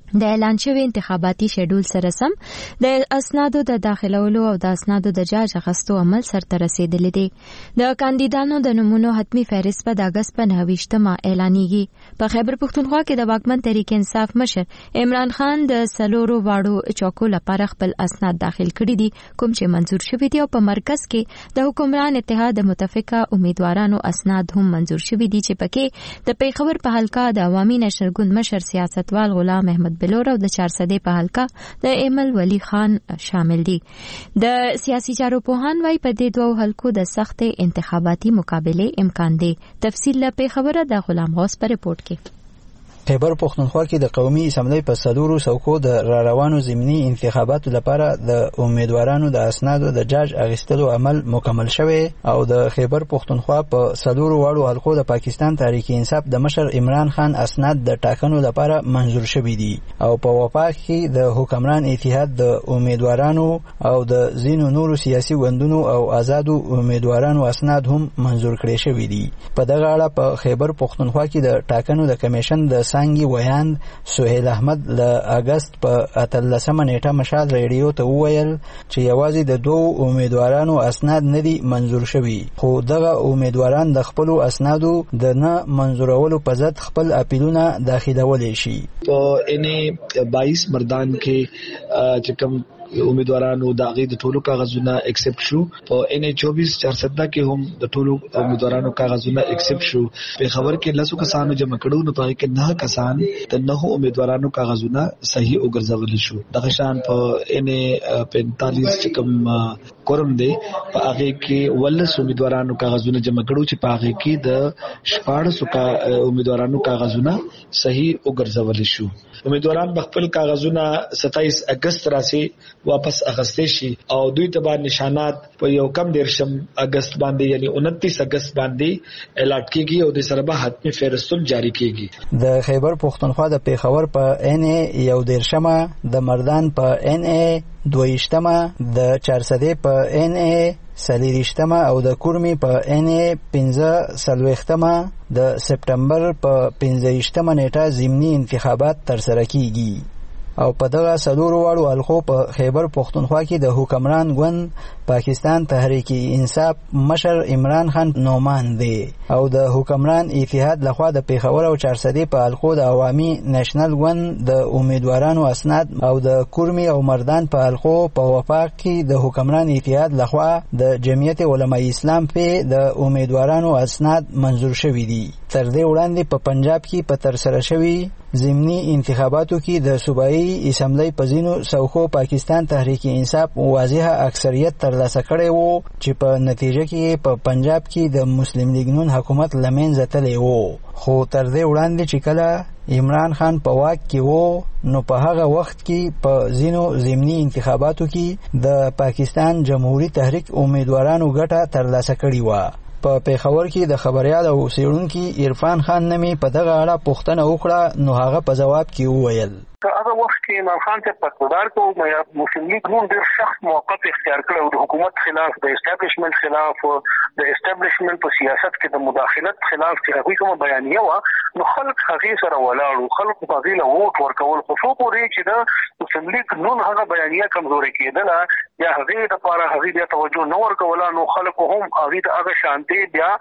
د اعلان شوی انتخاباتي شیډول سره سم د اسنادو د داخلولو او د اسنادو د جاج اخیستو عمل سرته رسیدلی دی. د کاندیدانو د نومونو حتمی فهرست په د اګست په نهه ویشتمه اعلانیږي. په خیبر پښتونخوا کې د واکمن تحریک انصاف مشر عمران خان د سلورو واړو چوکو لپاره خپل اسناد داخل کړي دي کوم چې منزور شوي دي او په مرکز کې د حکمران اتحاد د متفقه امیدوارانو اسناد هم منزور شوي دي چې پکې د پیښور په حلقه د عوامي نشر ګوند مشر سیاستوال غلام احمد بلور او د چارسدې په حلقه د ایمل ولی خان شامل دي. د سیاسي چارو پوهان وايي په دې دوه حلقو د سخت انتخاباتي مقابله امکان دی. تفصیل له خبره د غلام غوث په ریپورت کې. خیبر پښتونخوا کې د قومي اسمبلی په سلورو څوکو د را روانو ضمني انتخاباتو لپاره د امیدوارانو د اسنادو د جاج اخیستلو عمل مکمل شوی او د خیبر پښتونخوا په سلورو واړو حلقو د پاکستان تحریک انصاف د مشر عمران خان اسناد د ټاکنو لپاره منزور شوي دي او په وفاق کې د حکمران اتحاد د امیدوارانو او د ځینو نورو سیاسي ګوندونو او آزادو امیدوارانو اسناد هم منزور کړي شوي دي. په دغه اړه په خیبر پښتونخوا کې د ټاکنو د کمیشن د سانګي ویاند سهیل احمد ل اگست په اتلسمه نیټه مشال ریډیو ته وویل چې یوازې د دوه امیدوارانو اسناد نه دي منزور شوي خو دغه امیدواران د خپل اسنادو د نه منزورولو په ضد خپل اپیلونه داخلولی شي. په ان بایس مردان کې چې کوم امیدوارانو د هغه د ټولو کاغذونه ایکسپټ شو. په ان چوبیس چارسده کې هم د ټولو امیدوارانو کاغذونه ایکسپټ شو. په خبر کې لاسو کسانو جمع کړو نو په کې نه کسان د نه امیدوارانو کاغذونه صحیح وګرځول شو. دغه شان په ان پینتالیس چې کوم کورم دی په هغه کې ولس امیدوارانو کاغذونه جمع کړو چې په هغه کې د شپاړسو کا امیدوارانو کاغذونه صحیح وګرځول شو. امیدواران خپل کاغذونه ستایس اگست راسي واپس اخستې شي او دوی ته نشانات په یو کم دیرشم اگست باندې یعنی انتیس اگست باندې الاټ کیږي او د سره به حتمی فهرستون جاری کیږي. د خیبر پښتونخوا د پیښور په ان یو دیرشمه د مردان په ان دویشتمه د چارسدې په ان سلیریشتمه او د کورمی په ان پنځه سلويختمه د سپټمبر په پنځه نیټه ضمني انتخابات ترسره کیږي او په دغه سلورو واړو حلقو په خیبر پښتونخوا کې د حکمران ګوند پاکستان تحریک انصاف مشر عمران خان نومان دی او د حکمران اتحاد لخوا د پیښور او چارسدې په حلقو د عوامي نېشنل ګوند د امیدوارانو اسناد او د کورمی او مردان په حلقو په وفاق کې د حکمران اتحاد لخوا د جمعیت علماء اسلام په د امیدوارانو اسناد منزور شوي دي. تر دې وړاندې په پنجاب کې په ترسره شوي ضمني انتخاباتو کې د صوبایي اسمبلی په ځینو څوکو پاکستان تحریک انصاف واضحه اکثریت ترلاسه کړی وو چې په نتیجه کې په پنجاب کې د مسلم لیگ نون حکومت لمنځه تللی وو. خو تر دې وړاندې چې کله عمران خان په واک کې وو نو په هغه وخت کې په ځینو ضمني انتخاباتو کې د پاکستان جمهوریت تحریک امیدوارانو ګټه ترلاسه کړې وه. په پیښور کې د خبريال او څېړونکي عرفان خان نمي په دغه اړه پوښتنه وکړه نو هغه په جواب کې وویل هغه وخت کې عمران خان ته پتوډار کو مسلم لیگ نون ډېر سخت موقف اختیار کړو د حکومت خلاف د اسټابلیشمنت خلاف د اسټابلیشمنت په سیاست کې د مداخلت خلاف چې هغه کوم بیانیه و نو خلک هغه سره ولاړو خلک په غیله ووټ ورکول خو څو پورې چې د مسلم لیگ نون هغه بیانیه کمزوري کېدله یا هغه د لپاره هغه د توجه نو ورکول نو خلک هم هغه د هغه شانتي بیا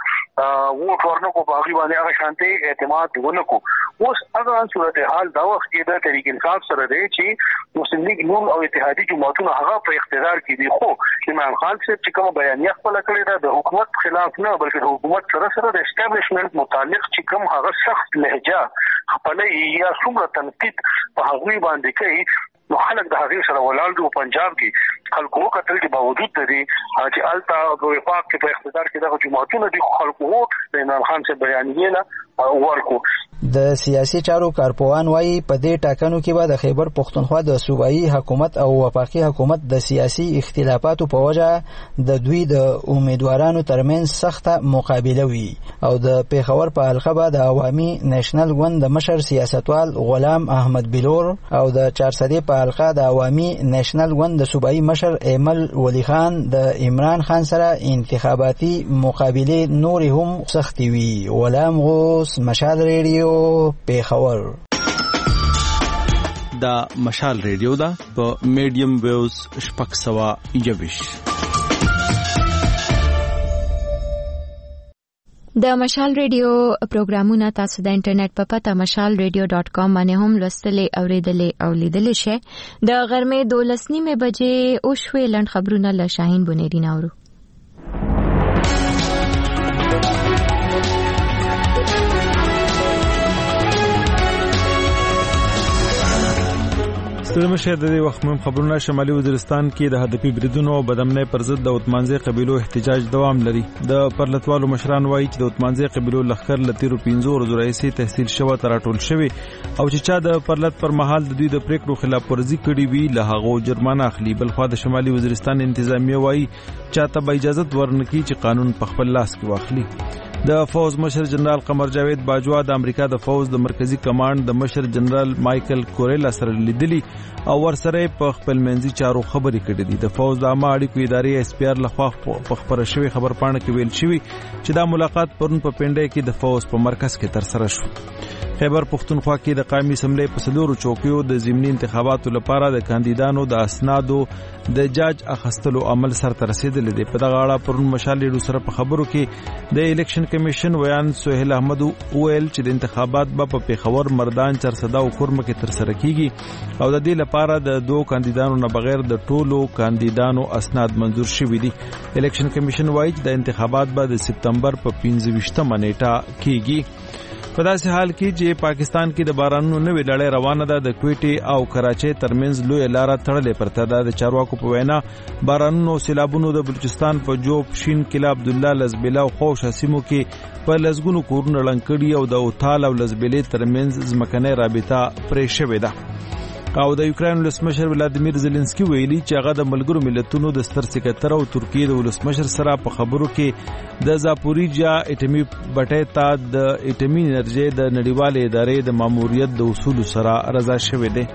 ووټ ورنکو په هغه باندې هغه شانتي اعتماد ونکو. اوس هغه صورتحال دا وخت کې د تحریک انصاف سره دی چې مسلم لیگ نون او اتحادی جماعتونو هغه په اقتدار کې دي خو عمران خان صاحب چې کوم بیانیه خپل کړی دا د حکومت خلاف نه بلکې د حکومت سره سره د اسټابلیشمنت متعلق چې کوم هغه سخت لهجه خپل یا څومره تنقید په هغه باندې کوي نو خلک د هغه سره ولاړ دي. پنجاب کې خلکو کتل چې باوجود د دې چې التا په وفاق کې په اقتدار کې د جماعتونو دي خلکو د عمران خان څخه بیانیه نه ورکو. د سیاسي چارو کارپوهان وایي په دې ټاکنو کې به د خیبر پښتونخوا د صوبایي حکومت او وفاقي حکومت د سیاسي اختلافاتو په وجه د دوی د امیدوارانو ترمنځ سخته مقابله وي او د پیښور په حلقه به د عوامي نېشنل ګوند د مشر سیاستوال غلام احمد بلور او د چارسدې په حلقه د عوامي نېشنل ګوند د صوبایي مشر ایمل ولی خان د عمران خان سره انتخاباتي مقابله نور هم سختي وي. غلام غوث مشال ریډیو پیښور. دا مشال ریډیو دا په میډیم ویوز شپږ سوه یوویشت. د مشال ریډیو پروګرامونه تاسو د انټرنیټ په پته مشال ریډیو ډاټ کام باندې هم لوستلې اوریدلې او لیدلې شئ. د غرمې دولس نیمه بجې او شوي لنډ خبرونه له شاهین بنيري ناورو. ستړي مشه د دې وخت مهم خبرونه. شمالي وزیرستان کې د هدفي بریدونو او بدامنۍ پر ضد د عثمانزي قبیلو احتجاج دوام لري. د پرلتوالو مشران وایي چې د عثمانزي قبیلو لښکر له تیرو پنځو ورځو راهیسې تحصیل شوی تر راټول شوی او چې چا د پرلت پر مهال د دوی د پریکړو خلاف ورزي کړې وي له هغو جرمانه اخلي. بلخوا د شمالي وزیرستان انتظامیه وایي چاته به اجازه ورنکړي چې قانون په خپل لاس کې واخلي. د فوز مشر جنرال قمر جاوید باجوا د امریکا د فوز د مرکزی کمانډ د مشر جنرال مایکل کوریلا سره لیدلی او ورسره په خپل منځي چارو خبرې کړې دي. د فوز د عامه اړیکو ادارې اس پی آر لخوا په خبره شوی خبر پاڼه کې ویل شوی چې دا ملاقات پرون په پنډای کې د فوز په مرکز کې تر سره شو. خیبر پختونخوا کې د قومي اسمبلی په څلورو چوکیو د ضمني انتخاباتو لپاره د کاندیدانو د اسنادو د جاج اخستلو عمل سره رسیدلی دی. په دغه اړه پرون مشال ریډیو سره په خبرو کې د الیکشن کمیشن ویان سہیل احمد ویل چې د انتخابات به په پیښور، مردان، چرسدا او کورمه کې تر سره کیږي او د دې لپاره د دوه کاندیدانو نه بغیر د ټولو کاندیدانو اسناد منظور شوي دي. الیکشن کمیشن وایي چې د انتخابات به د سپتمبر په پنځه ویشتمه نیټه کیږي. په داسې حال کې چې پاکستان کې د بارانونو نوې لړۍ روانه ده. د کویټې او کراچۍ ترمنځ لوی لاره تړلې پرته ده. د چارواکو په وینا بارانونو او سیلابونو د بلوچستان په جوب، شین کلا، عبدالله، لزبیلا او خوش سیمو کې په لزګونو کورونه ړنګ کړي او د اوتال او لزبیلې ترمنځ ځمکنۍ رابطه پرې شوې ده. او د یوکرين ولسمشر ولادیمیر زيلنسکي ویلي چې هغه د ملګرو ملتونو د ستر سکرټر او ترکیه د ولسمشر سره په خبرو کې د زاپوریجیا اټومي بټۍ ته د اټومي انرژي د نړیوالې ادارې د ماموریت د اصول سره رضا شوی دی.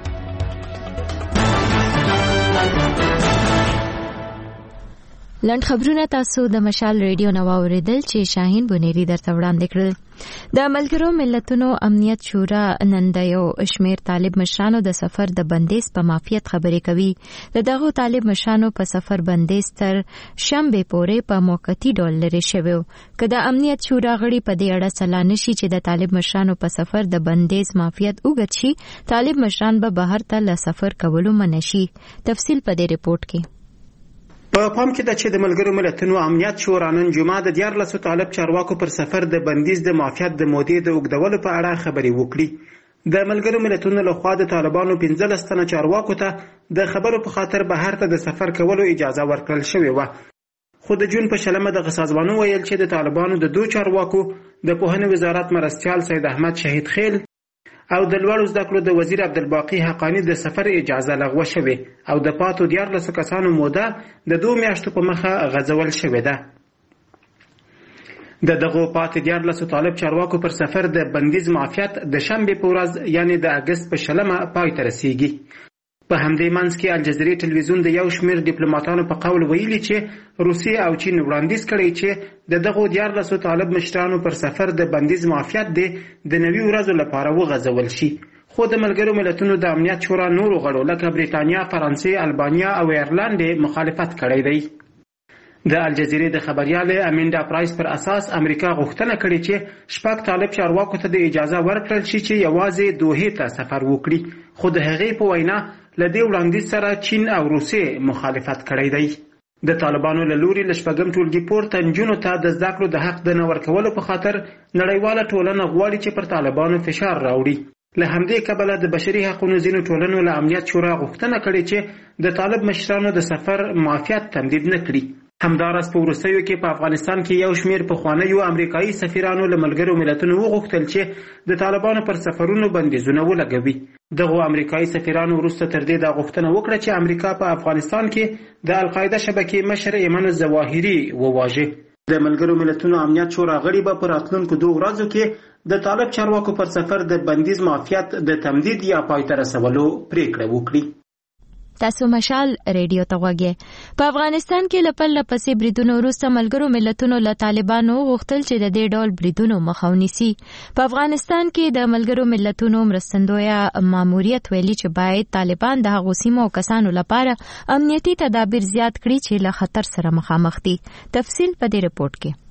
لنډ خبرونه تاسو د مشال ریډیو نو اوریدل چې شاهین بنيري درته وړاندې کړل. د ملګرو ملتونو امنیت شورا نن د یو شمیر طالب مشرانو د سفر د بندیز په معافیت خبرې کوي. د دغه طالب مشرانو په سفر بندیز تر شنبه پورې په موقتی ډول لري شوی. که د امنیت شورا غړي په دې اړه سلا نشي چې د طالب مشرانو په سفر د بندیز معافیت وګت شي، طالب مشران به بهر ته له سفر کولو منع شي. تفصیل په دې ریپورت کې. په پام کې ده چې د ملګرو ملتونو امنیت شورا نن جمعه د دیارلسو طالب چارواکو پر سفر د بندیز د معافیت د مودې د اوږدولو په اړه خبرې وکړي. د ملګرو ملتونو لخوا د طالبانو پنځلس تنه چارواکو ته د خبرو په خاطر بهر ته د سفر کولو اجازه ورکړل شوې وه. خو د جون په شلمه د غسازوانو ویل چې د طالبانو د دوه چارواکو د پوهنې وزارت مرستیال سید احمد شهید خیل او د لوړو زده کړو د وزیر عبدالباقی حقانی د سفر اجازه لغوه شوې او د پاتو دیارلسو کسانو موده د دوه میاشتو په مخه غځول شوې ده. د دغو پاتې دیارلسو طالب چارواکو پر سفر د بندیز معافیت د شنبې په ورځ یعنی د اګست په شلمه پای ته رسیږي. په همدې منځ کې الجزیرې ټلویزیون د یو شمیر ډیپلوماټانو په قول ویلي چې روسیه او چین وړاندیز کړی چې د دغو دیارلسو طالب مشرانو پر سفر د بندیز معافیت دی د نوي ورځو لپاره وغځول شي. خو د ملګرو ملتونو د امنیت شورا نورو غړو لکه بریتانیا، فرانسې، البانیا او ایرلند مخالفت کړی دی. د الجزیرې د خبريال امیندا پرایس پر اساس امریکا غوښتنه کړې چې شپږ طالب چارواکو ته د اجازه ورکړل شي چې یوازې دوحې ته سفر وکړي. خو د هغې په وینا لدې وړاندیز سره چین او روسیې مخالفت کړی دی. د طالبانو له لوري له شپږم ټولګي پورته نجونو ته د زده کړو د حق د نه ورکولو په خاطر نړیواله ټولنه غواړي چې پر طالبانو فشار راوړي. له همدې کبله د بشري حقوقو ځینو ټولنو له امنیت شورا غوښتنه کړې چې د طالب مشرانو د سفر معافیت تمدید نه کړي. همداراز په وروستیو کې په افغانستان کې یو شمیر پخوانیو امریکایي سفیرانو له ملګرو ملتونو وغوښتل چې د طالبانو پر سفرونو بندیزونه ولګوي. دغو امریکایي سفیرانو وروسته تر دې دا غوښتنه وکړه چې امریکا په افغانستان کې د القاعده شبکې مشر ایمن الظواهري وواژه. د ملګرو ملتونو امنیت شورا غړي به په راتلونکو دوه ورځو کې د طالب چارواکو پر سفر د بندیز معافیت د تمدید یا پای ته رسولو پریکړه وکړي. تاسو مشال ریډیو ته وګورئ. په افغانستان کې لپل لپسې بریدونو وروسته ملګرو ملتونو له طالبانو غوښتل چې د دې ډول بریدونو مخه ونیسي. په افغانستان کې د ملګرو ملتونو مرستندویه ماموریت ویلي چې باید طالبان د هغو سیمو او کسانو لپاره امنیتي تدابیر زیات کړي چې له خطر سره مخامخ دي. تفصیل په دې رپورت کې.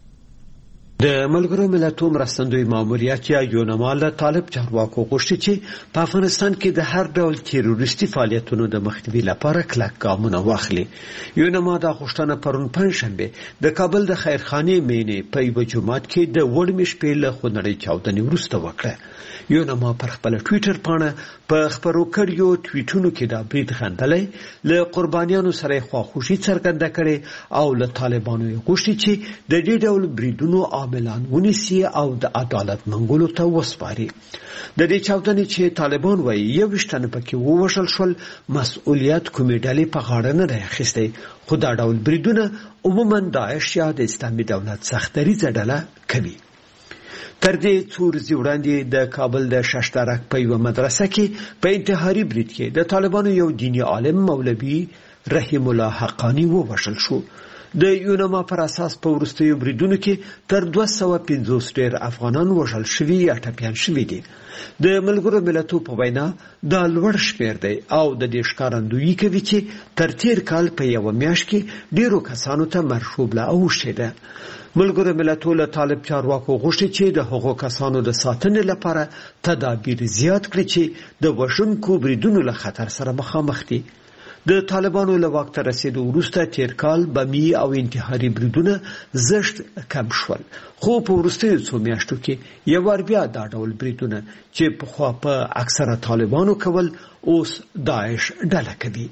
د ملګرو ملتونو مرستندوی ماموریت یا یونما له طالب چارواکو غوښتي چې په افغانستان کې د هر ډول تروریستي فعالیتونو د مخنیوي لپاره کلک ګامونه واخلي. یونما دا غوښتنه پرون پنځشنبه د کابل د خیرخانې مینې په یوه جومات کې د وړمې شپې له خونړۍ چاودنې وروسته وکړه. یونما پر خپل ټویټر باندې په خبرو کړیو ټویټونو کې دا برید غندلی له قربانیانو سره خواخوشي څرګنده کړي او له طالبانو غوښتي چې د دې ډول بریدونو عاملان ونیسي او د عدالت منګولو ته وسپاري. د دې چاودنې چې طالبان وایي یوویشت تنه پکې ووژل شول مسؤلیت کومې ډلې په غاړه نه دی اخیستی، خو دا ډول بریدونه عموما داعش یا د اسلامي دولت سختدریځه ډله کوي. تر دې څو ورځې وړاندې د کابل د ششترک په یوه مدرسه کې په انتحاري برید کې د طالبانو یو دیني عالم مولوي رحیم الله حقانی ووژل شو. د یونما پر اساس په وروستیو بریدونو کې تر دوه سوه پنځوس ډیر افغانان وژل شوي یا ټپیان شوي دي. د ملګرو ملتونو په وینا دا لوړ شمېر دی او د دې ښکارندویي کوي چې تر تیر کال په یوه میاشت کې ډیرو کسانو ته مرشوبله اوښتې ده. ملګرو ملتونو له طالب چارواکو غوښتي چې د هغو کسانو د ساتنې لپاره تدابیر زیات کړي چې د وژونکو بریدونو له خطر سره مخامخ دي. د طالبانو له واک ته رسیدو وروسته تیر کال بمي او انتحاري بریدونه زشت کم شول، خو په وروستیو څو میاشتو کې یو وار بیا دا ډول بریدونه چې پخوا په اکثره طالبانو کول اوس داعش ډله کوي.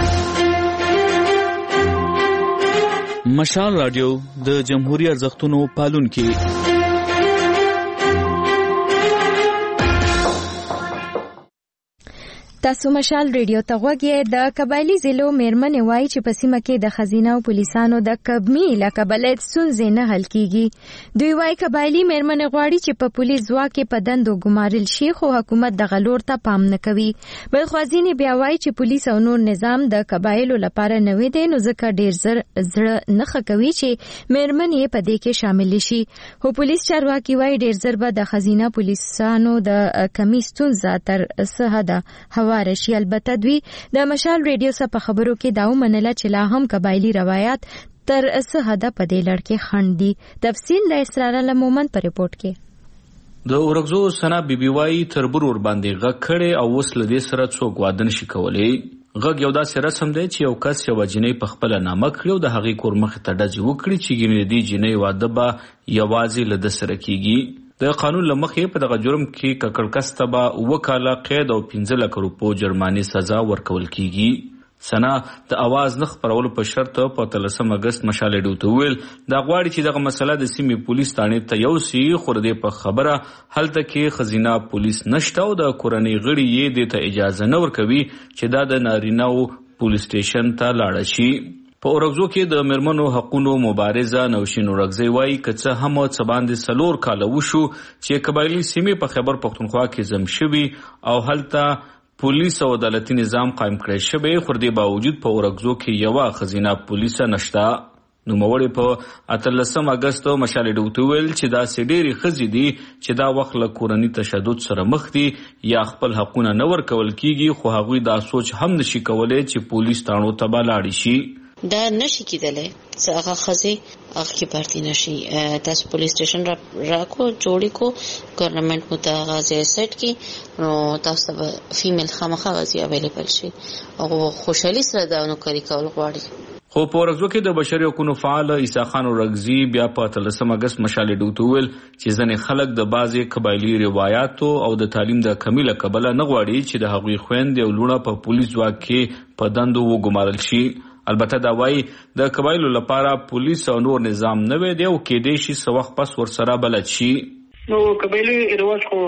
مشال رادیو د جمهوریت ارزښتونو پالونکي. تاسو مشال ریډیو ته وګورئ. د قبایلی ضلعو میرمنې وایي چې په سیمه کې د خزینه او پولیسانو د کمی له کبله ستونزې نه حل کیږي. دوی وایي قبایلی میرمنې غواړي چې په پولیس ځواک کې په دندو ګمارل شي، خو حکومت دغه لور ته پام نه کوي. بل خو ځینې بیا وایي چې پولیس او نور نظام د قبایلو لپاره نوی دی، نو ځکه ډیر زر زړه نه ښه کوي چې میرمنې په دې کې شامل شي. خو پولیس چارواکي وایي ډیر زر به د خزینه پولیسانو د کمی ستونزه تر څه حده وارشي. البته دوی د مشال ریډیو سره په خبرو کې دا ومنله چې لا هم قبایلی روایت تر څه حده په دې لړ کې خنډ دي. تفصیل د اسرار المومن په رپورت کې. د اورګزو سنا بیبي وايي تربور ور باندې غږ کړي او وس لدې سره څوک واده نشي کولی. غږ یو داسې رسم دی چې یو کس یو جنې په خپل نامه کړي او د هغې کور مخې ته ډز وکړي چې ګینې دې جنې واده به یوازې له ده سره کیږي. د قانون له مخې په دغه جرم کې ککړ کس ته به اووه کاله قید او پنځه لکه روپو جرماني سزا ورکول کیږي. سنا د اواز نه خپرولو په شرط په اتلسم اګست مشال ریډیو ته ویل دا غواړي چې دغه مسله د سیمې پولیس تانې ته یوسي، خو دې په خبره هلته کې خزینه پولیس نشته او د کورنۍ غړي یې دې ته اجازه نه ورکوي چې دا د نارینه‌و پولیس سټیشن ته لاړ شي. په اورګزو کې د میرمنو حقونو مبارزه نوشین اورګزی وايي که څه هم څه باندې څلور کاله وشو چې قبایلي سیمې په خیبر پښتونخوا کې زم شوي او هلته پولیس او عدالتي نظام قائم کړی شوی، خو دې باوجود په اورګزو کې یوه خزینه پولیس نشته. نوموړي په اتلسم اګست مشال ریډیو ته ویل چې داسې ډېرې ښځې دي چې دا وخت له کورني تشدد سره مخ دي یا خپل حقونه نه ورکول کیږي، خو هغوی دا سوچ هم نشي کولی چې پولیس تاڼو ته به لاړې شي. دا نشي کېدلی چې هغه ښځې هغه کې پارتي نشي. تاسو پولیس سټیشن را راکو جوړې کو ګورنمنټ مو ته هغه ځای سیټ کړي نو تاسو به فیمیل خامخا غازي اویلیبل شي او خوشحالي سره دا نوکري کول غواړي. خو په اورګزو کې د بشري حقوقو فعال عیسی خان اورګزي بیا په اتلسم اګست مشال ریډیو ته ویل چې ځینې خلک د بعضې قبایلي روایاتو او د تعلیم د کمي له کبله نه غواړي چې د هغوی خویندې او لوڼه په پولیس ځواک کې په دندو وګمارل شي. البته دا وایي د قبایلو لپاره پولیس او نور نظام نوی دی او کېدای شي څه وخت پس ورسره بلد شي. نو قبایلي رواج خو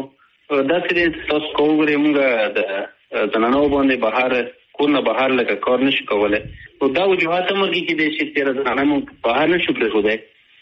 داسې دی تاسو که وګورئ موږ د زنانو باندې بهر کور نه بهر لکه کار نشو کولی، نو دا وجوهات هم ورکې کېدای شي چې زنانه مو بهر نشو پرېښودی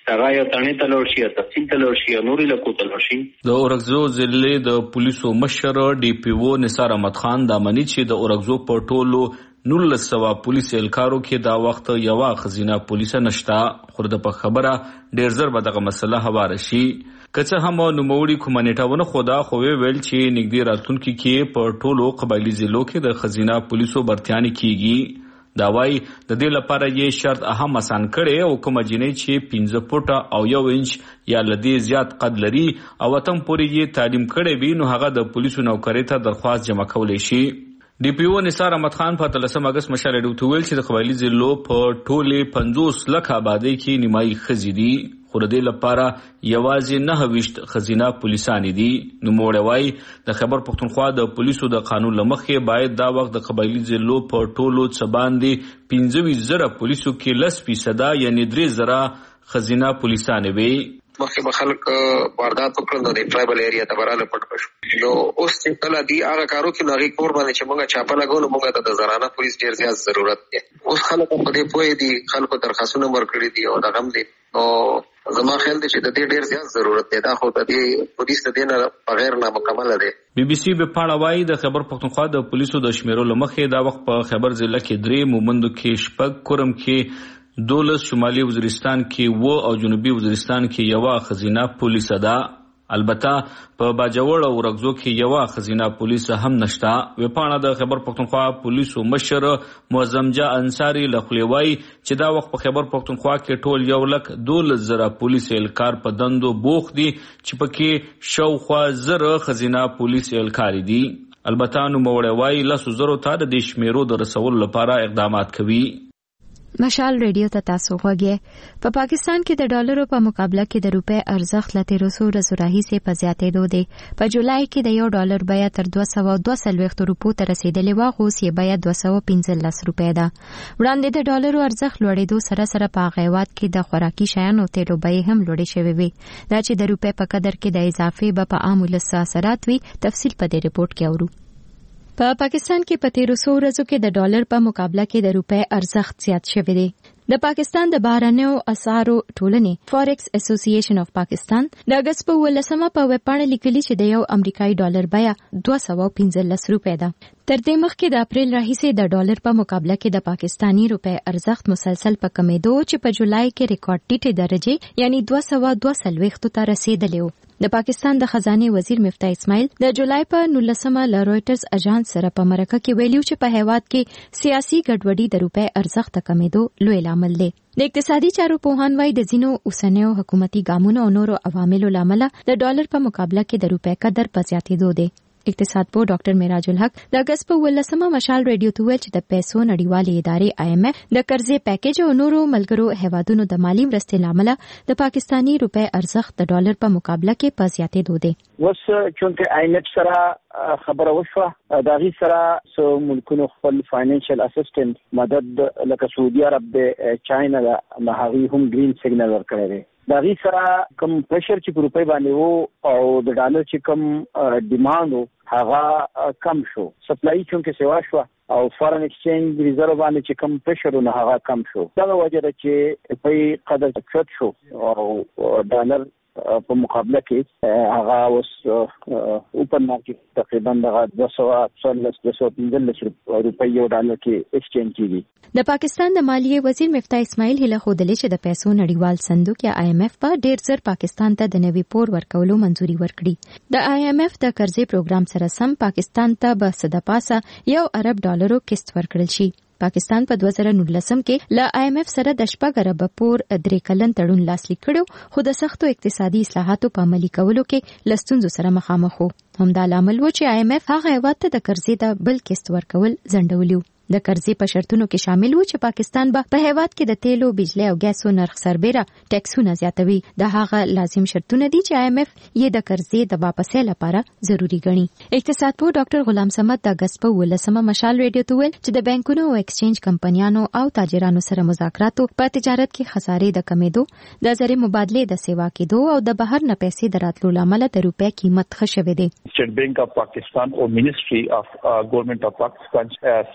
هغه یو تڼۍ ته لاړ شي، تفصیل ته لاړ شي، نورې لکو ته لاړ شي. د اورګزو ضلع د پولیسو مشر ډي پی او نثار احمد خان دا مني چې د اورګزو په ټولو نولس سوه پولیس اهلکارو کې دا وخت یوه ښځینه پولیسه نشته، خو د په خبره ډېر زر به دغه مسله هواره شي. که څه هم نوموړي کومه نیټه ونه ښوده، خو ویې ویل چې نږدې راتلونکي کې په ټولو قبایلي ضلعو کې د ښځینه پولیسو برتیانې کیږي. دا وایي د دې لپاره یې شرط اهم اسان کړی او کومه جینۍ چې پنځه فوټه او یو انچ یا له دې زیات قد لري او اتم پورې یې تعلیم کړی وي، نو هغه د پولیسو نوکرۍ ته درخواست جمع کولی شي. ډي پی او نثار احمد خان په اتلسم اګست مشال راډیو ته ویل چې د قبایلي ضلعو په ټولې پنځوس لکه آبادۍ کې نیمایي ښځې دي، خو د دې لپاره یوازې نهه ویشت ښځینه پولیسانې دي. نوموړی وایي د خیبر پښتونخوا د پولیسو د قانون له مخې باید دا وخت د قبایلي ضلعو په ټولو څه باندې پنځه ویشت زره پولیسو کې لس فیصده یعنې درې زره ښځینه پولیسانې وي. مخکې به خلک واردات وکړل، نو د ټرایبل ایریا ته به راله پټ به شو. نو اوس چې کله دي هغه کارو کې نو هغې کور باندې چې موږ چاپه لګو، نو موږ ته د زنانه پولیس ډېر زیات ضرورت دی. اوس خلک هم په دې پوهې دي، خلکو درخواستونه ورکړي دي او دغه هم دي. نو زما خیال دی چې د دې ډېر زیات ضرورت دی. دا خو د دې پولیس د دې نه بغیر نامکمله دی. بي بي سي ویبپاڼه وایي د خیبر پښتونخوا د پولیسو د شمیرو له مخې دا وخت په خیبر ضلع کې درې، مومندو کې شپږ، کورم کې دولس، شمالي وزیرستان کې و او جنوبي وزیرستان کې یوه ښځینه پولیسه ده. البته په باجوړ او اورګزو کې یوه ښځینه پولیسه هم نشته. ویبپاڼه د خیبر پښتونخوا پولیسو مشر معظمجه انصاري له خولې وایي چې دا وخت په خیبر پښتونخوا کې ټول یو لک دولس زره پولیس اهلکار په دندو بوخت دي چې پکې شاوخوا زره ښځینه پولیس اهلکارې دي. البته نوموړی وایي لسو زرو ته د دې شمیرو د رسولو لپاره اقدامات کوي. مشال ریډیو ته تاسو غوږی. په پاکستان کې د ډالرو په مقابله کې د روپۍ ارزښت له تیرو څو ورځو راهیسې په زیاتېدو دی. په جولای کې د یو ډالر بیه تر دوه سوه دوه څلوېښتو روپو ته رسېدلې وه، خو اوس یې بیه دوه سوه پنځلس روپۍ ده. وړاندې د ډالرو ارزښت لوړېدو سره سره په هغه هېواد کې د خوراکي شیانو تیلو بیې هم لوړې شوې وې. دا چې د روپۍ په قدر کې د اضافې به په عام ولس اثرات وي، تفصیل په دې رپورټ کې اورو. په پاکستان کې په تیرو څو ورځو کې د ډالر په مقابله کې د روپۍ ارزښت زیات شوی دی. د پاکستان د بهرنیو اسعارو ټولنې فارکس اسوسییشن اف پاکستان د اګست په ولسمه په ویبپاڼه لیکلي چې د یو امریکایي ډالر بیه دوه سوه پنځلس روپۍ ده. تر دې مخکې د اپریل راهیسې د ډالر په مقابله کې د پاکستانی روپۍ ارزښت مسلسل په کمېدو چې په جولای کې ریکارډ ټیټې درجې یعنی دوه سوه دوه څلوېښتو ته رسېدلی و. د پاکستان د خزانه وزیر مفتاح اسماعیل د جولای په نولسمه له رويټرز اژانس سره په مرکه کې ویلي چې په هیواد کې سیاسي ګډوډي د روپۍ ارزښت کمېدو لوی لامل دی. د اقتصادي چارو پوهان وايي د ځینو اوسنیو حکومتي ګامونو او نورو عواملو لامل د ډالر په مقابله کې د روپۍ قدر په زیاتېدو دی. اقتصاد پوه ډاکټر معراج الحق د اګست په ولسمه مشال ریډیو ته ویل چې د پیسو نړیوالې ادارې آی ایم ایف د قرضې پیکیج او نورو ملګرو هیوادونو د مالی مرستې لامل د پاکستانی روپۍ ارزښت د ډالر په مقابله کې په زیاتېدو دی. اوس چونکه آی ایم ایف سره خبره وشوه، د هغې سره څو ملکونو خپل فاینانشل اسسټنټ مدد لکه سعودي عرب د چاینا د هغې هم ګرین سیګنل ورکړی دی. د هغې سره کوم پریشر چې په روپۍ باندې و او د ډالر چې کوم ډیمانډ و هغه کم شو. سپلای چونکه سیوا شو او فارن ایکسچینج ریزرو باندې چې کم پریشر نه هغه کم شو. دا وجه ده چې په قدر چت شو او ډالر په مقابله کې هغه اوس اوپن مارکیټ تقریبا دغه دوه سوه څلور دوه سوه پنځلس روپۍ یو ډالر کې ایکسچینج کیږي. د پاکستان د مالیې وزیر مفتاح اسماعیل هله خودلې چې د پیسو نړیوال صندوق یا آی ایم ایف په ډیر زر پاکستان ته د نوي پور ورکولو منځوري ورکړي. د آی ایم ایف د قرضې پروګرام سره سم پاکستان ته به صد پاسه یو ارب ډالرو قسط ورکړل شي. پاکستان په دوه زره نولسم کې له آی ایم ایف سره د شپږ اربه پور درې کلن تړون لاسلیک کړو، خو د سختو اقتصادي اصلاحاتو په عملي کولو کې له ستونزو سره مخامخ وو. همدا لامل و چې آی ایم ایف هغه هیواد ته د قرضې د بل قسط ورکول ځنډولي. د قرضې په شرطونو کې شامل و چې پاکستان به په هیواد کې د تیلو، بجلی او ګیسو نرخ سربېره ټیکسونه زیاتوي. د هغه لازم شرطونه دي چې آی ایم ایف یې د قرضې د واپسۍ لپاره ضروری ګڼي. اقتصاد پوه ډاکټر غلام صمد د اګست په ولسمه مشال ریډیو ته ویل چې د بانکونو او ایکسچینج کمپنیانو او تاجرانو سره مذاکراتو په تجارت کې خسارې د کمېدو، د زر مبادلې د سیوا کېدو او د بهر نه پیسې د راتلو لامل د روپۍ قیمت ښه شوی دی. سټیټ بانک اف پاکستان او منیسټري اف ګورنمنت اف پاکستان سمرا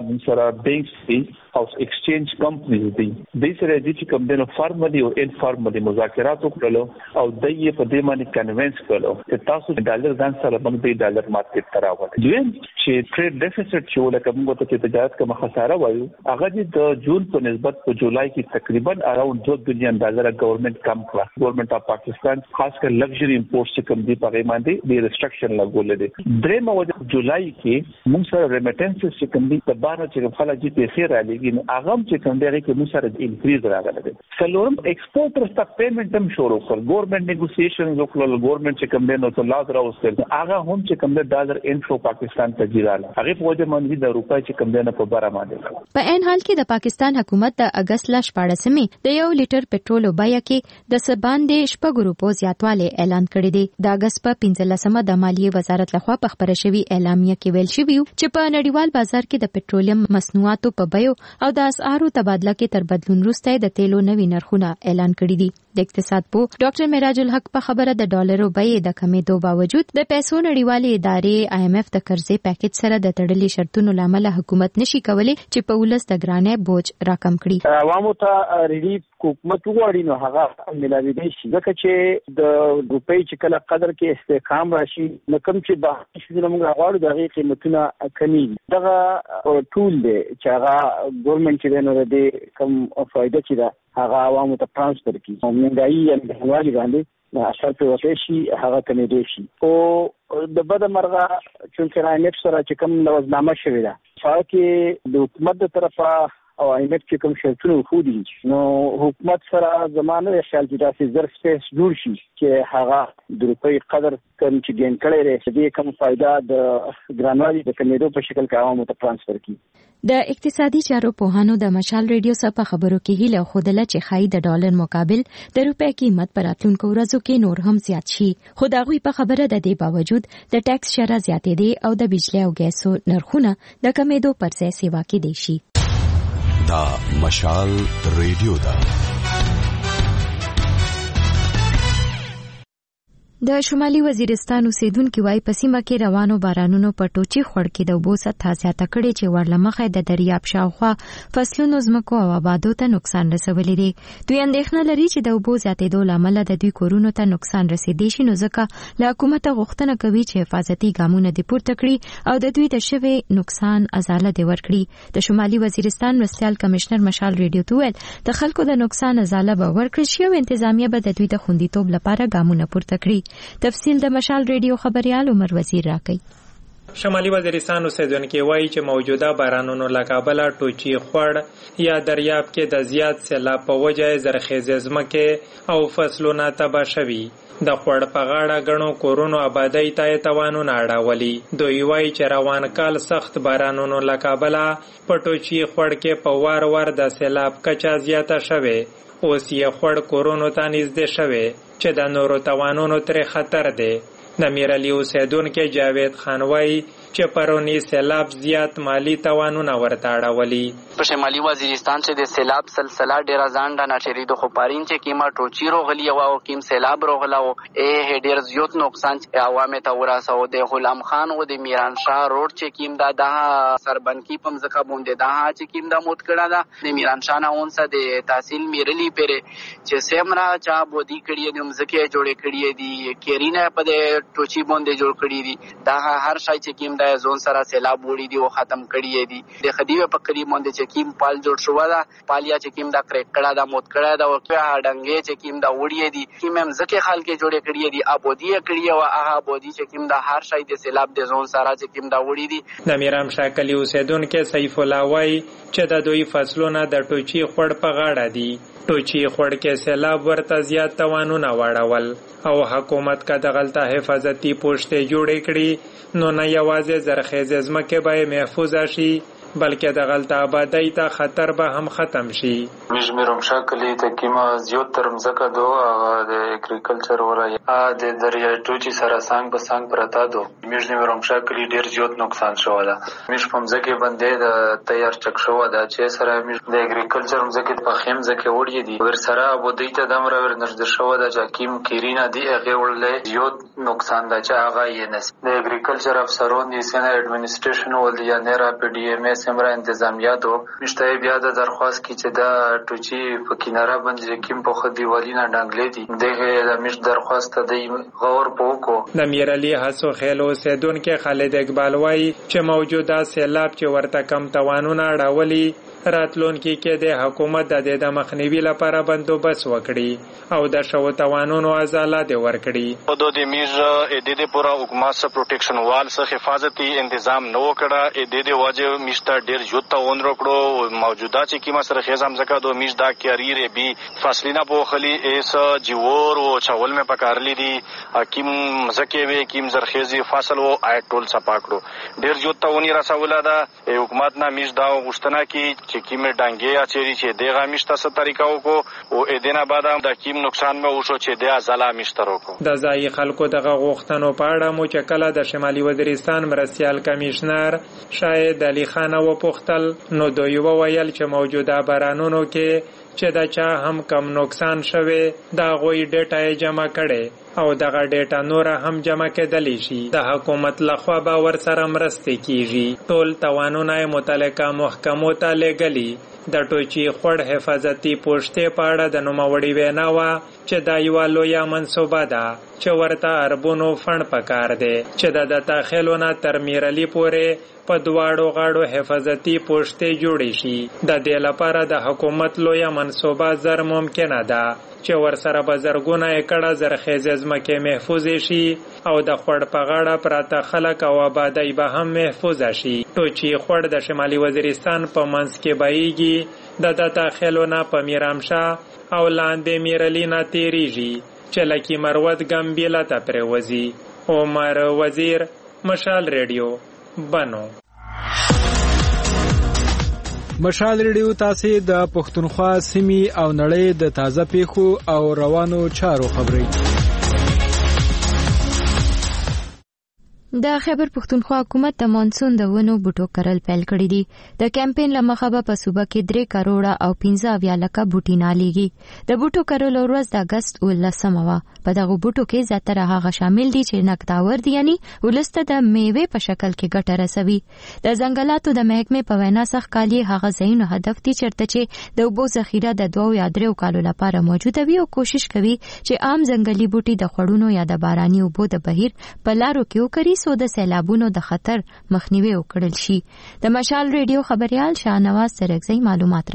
موږ سره بینکس دي او ایکسچینج کمپنیز دي د سره د چې کوم د فارملي او انفارملي مذاکرات وکړو او د یې په دې باندې کنوینس کړو چې تاسو ډالر ځان سره باندې د ډالر مارکیټ ته راوړئ دویم چې ټریډ ډیفیسټ چې ولکه موږ ته چې تجارت کوم خساره وایو هغه د جون په نسبت په جولای کې تقریبا اراوند دو بلین ډالر ګورنمنت کم کړ ګورنمنت اف پاکستان خاص کر لگژری امپورټ چې کوم دي په باندې د ریسټرکشن لګول دي درېمه وجه جولای کې موږ سره ریمیټنسز چې کوم دي په بار چې خلک دې پیسې را لګي نو هغه چې کوم دی کې موږ سره انکریز راغلی دی څلورم ایکسپورټر سټاک پیمنټ هم شروع کړ ګورنمنت نیګوسییشنز وکړل ګورنمنت چې کوم دی نو ته لاز راوستل هغه هم چې کوم دی ډالر انفو پاکستان ته جیراله هغه په وجه باندې د روپای چې کوم دی نه په بار باندې په ان حال کې د پاکستان حکومت د اگست ل شپاړسمې د یو لیټر پټرول بیه کې د سباندې شپږ روپو زیاتوالی اعلان کړی دی د اگست په پنځلسمه د مالیې وزارت لخوا په خبره شوی اعلامیه کې ویل شوی چې په نړیوال بازار کې د پټرولیم مصنوعاتو په بیو او د اسعارو تبادله کې تر بدلون وروسته د تیلو نوي نرخونه اعلان کړي دي د اقتصاد پو ډاکټر معراج الحق په خبره د ډالرو بیې د کمیدو باوجود د پیسو نړیوالې ادارې آی ایم ایف د قرضې پیکیج سره د تړلې شرطونو لامل حکومت نشي کولی چې په ولس د ګرانۍ بوج راکم کړي عوامو ته ریلیف حکومت وغواړي نو هغه ملاوي دي ځکه چې د روپۍ چې کله قدر کې استحکام راشي نو کوم چې به چې موږ غواړو د هغې قیمتونه کمی دغه ټول دی چې هغه ګورنمنت چې دی نو د دې کوم فایده چې ده هغه عوامو ته ترانسفر کړي او مهنګایي یا مهنګوالي باندې اثر پرې وکړی شي هغه کمیدی شي او د بده مرغه چونکې آی ایم ایف سره چې کوم لوزنامه شوې ده هغه کې د حکومت د طرفه او آی ایم ایف چې کوم شرطونه وښودي نو حکومت سره زمانه د خیال چې داسې زر سپیس جوړ شي چې هغه د روپۍ قدر کوم چې ګین کړی دی چې دې کوم فایده د ګرانوالي د کمیدو په شکل کې عوامو ته ترانسفر کړي د اقتصادي چارو پوهانو د مشال ریډیو سره په خبرو کې هیله خوده چې خای د ډالر مقابل د روپۍ قیمت پر راتلونکو ورځو کې نور هم زیات شي خو دا غوي په خبره د دې باوجود د ټیکس شرح زیاتې دي او د بجلی او ګیسو نرخونه د کمیدو پر ځای سیوا کې دي شي دا مشال ریډیو دا د شمالي وزیرستان اوسیدونکو وايي په سیمه کې روانو بارانونو په ټوچي خړ کې د اوبو سطح زیاته کړې چې ورلمخه د دریاب شاوخوا فصلونو زمکو او آبادو ته نقصان رسولی دی دوی اندېښنه لري چې د اوبو زیاتېدو لامل د دوی کورونو ته نقصان رسیدي شي نو ځکه له حکومت غوښتنه کوي چې حفاظتي ګامونه دې پورته کړي او د دوی د شوی نقصان ازاله دې ورکړي د شمالي وزیرستان مرستیال کمشنر مشال ریډیو ته ویل د خلکو د نقصان ازاله به ورکړي شي او انتظامیه به د دوی د خوندیتوب لپاره ګامونه پورته کړي تفصیل د مشال ریډیو خبريال عمر وزیر راکړي شمالي وزیرستان اوسیدونکو وایي چې موجوده بارانونو لکابله ټوچي خوړ یا دریاب کې د زیات سیلاب په وجه زرخیزې ځمکې او فصلونه تباه شوي د خوړ په غاړه غنو کورونو آبادی ته توانونه اړولي دوی وایي چې روان کال سخت بارانونو لکابله په ټوچي خوړ کې په وار وار د سیلاب کچا زیاته شوه اوس یې خوړ کورونو ته نږدې شوه چې د نورو توانونو ترې خطر دی د میرعلی اوسیدونکو جاوید خان وایي چې پرونی سیلاب زیات مالی توانونه ورته اړولي په شمالي وزیرستان چې د سیلاب سلسله ډیر ځانډه نشری د خپارین چې کیما ټوچی روغلی او کیم سیلاب روغلاو ا ډیر زیات نقصان عوامه ته وراسو د غلام خان او د میران شاه روډ چې کیم دا د سربنکی پم زکه بوند دا چې کیم دا موت کړه دا د میران شاه نه اونسه د تحصیل میرلی پره چې سیمرا چا بودی کړي د مزکه جوړې کړي دي کیرینه په د ټوچی بوند جوړ کړي دي دا هر شای چې کیم زون سره سیلاب وړي دي او ختم کړي دي د خدیوه په قریب باندې چې کیم پال جوړ شو دا پالیا چې کیم دا کرک کړه دا موت کړه دا او هډنګي چې کیم دا وړي دي کیم هم ځکه خلک جوړې کړي دي ابودی کړي او هغه ابودی چې کیم دا هر شای د سیلاب د زون سره چې کیم دا وړي دي د میرام شاکلی اوسیدونکو سیف الله وای چې د دوی فصلونه د ټوچی خړ په غاړه دي ټوچی خړ کې سیلاب ورته زیات توانونه واړول او حکومت کا دغلطه حفاظتي پوښتې جوړې کړي نو نه یوازې زرخیزې ځمکې به محفوظ شي بلکې د غلطه آبادی ته خطر به هم ختم شي میرم شکلی ته کیما زیات تر مزکه دو د اګریکلچر ورای ا د دریای ټوچی سره څنګه به څنګه پرتا دو میرم شکلی ډیر زیات نقصان شو دا میش په مزکه باندې د تیار چک شو دا چې سره میش د اګریکلچر مزکه په خیم زکه وړي دي ور سره آبادی ته دمر ور نشد شو دا چې کیم کیرینا دی هغه ورلې زیات نقصان دا چې هغه یې نس د اګریکلچر افسرون دي سینه اډمنستریشن ول یا نه را پی ډی ام اس سمرا انتظامیه دو مشته بیا د درخواست کی چې دا ټوچی په کیناره باندې کوم په خدیوالینا ډنګلې دي دغه د مش درخواست د غور پوکو د میرعلی حسو خیلو سیدون کې خالد اقبال وای چې موجوده سیلاب چې ورته کم توانونه راولي راتلونکي کې د حکومت د د مخنیوي لپاره بندوبست وکړي او د شو توانونو ازاله دي ورکړي او د میز د دې پورا حکومت سره پروټیکشن وال سره حفاظتي تنظیم نو کړه د دې واجب میشته ډیر جوړ ون وکړو موجوده چې کیما سره خزم زکه د میز دا کیری بي فاصلینا په خلی ایس جوور او چاول مې پکارلی دي حکیم زکه وی کیم زرخیزي فاصل او آیټول صپاکړو ډیر جوړ ونی رسوله دا حکومت نه میز دا غشتنه کی چې کیمه ډنګي اچري چې دغه میشته ست طریقو کو او ادینه بعد هم د کیم نقصان مې وشو چې د ازلا میشترو کو د ځای خلکو دغه غوښتنو په اړه مو چې کله د شمالي وزیرستان مرستيال کمشنر شاهد علي خان و پختل نو دوی وویل چې موجوده بارانونو کې چې دا چا هم کم نقصان شوه دا غوي ډیټا جمع کړي او دغه ډیټا نور هم جمع کېدلی شي د حکومت لخوا به ور سره مرسته کیږي ټول توانونه متعلقه محکمو ته لګلي د ټوچی خړ حفاظتي پوښتې پاړه د نوموړي وینا وا چې دا یو لوی منصوبه ده چې ورته اربونو فند پکار دی چې د داخلونه تر میرلی پورې په دواړو غاړو حفاظتي پوښتې جوړې شي د دې لپاره د حکومت لوی منصوبه زر ممکنه ده چې ورسره بزرګونه ایکړه زرخیزه ځمکې محفوظ شي او د خړ په غاړه پراته خلک او آبادی به هم محفوظ شي ټوچی خړ د شمالي وزیرستان په منځ کې بایږي د داخلونه په میرامشاه او لاندې میرلینا تیریږي چې لکه مروت ګمبیلا ته پروزي عمر وزیر مشال ریډیو بنو مشال ریډیو تاسو د پښتونخوا سیمې او نړۍ د تازه پیښو او روانو چارو خبري د خیبر پښتونخوا حکومت د مانسون د ونو بوټو کرل پیل کړی دي د کمپاین لمخه په صوبه کې درې کروڑه او پنځه اویا لکه بوټي ناليږي د بوټو کرل ورځ د اگست ولسمه وا په دغه بوټو کې زیاتره هغه شامل دي چې نقداور دي یعنی ولسته د میوه په شکل کې ګټه رسوي د ځنګلاتو د محکمې په وینا سخت کالی هغه ځایونه هدف دي چرته چې د اوبو ذخیره د دوه یا درې کالو لپاره موجوده وي او کوشش کوي چې عام ځنګلي بوټي د خړونو یا د باراني اوبو د بهیر په لارو کې وکړي سو د سیلابونو د خطر مخنیوي وکړل شي د مشال ریډیو خبريال شاهنواز سرګزی معلومات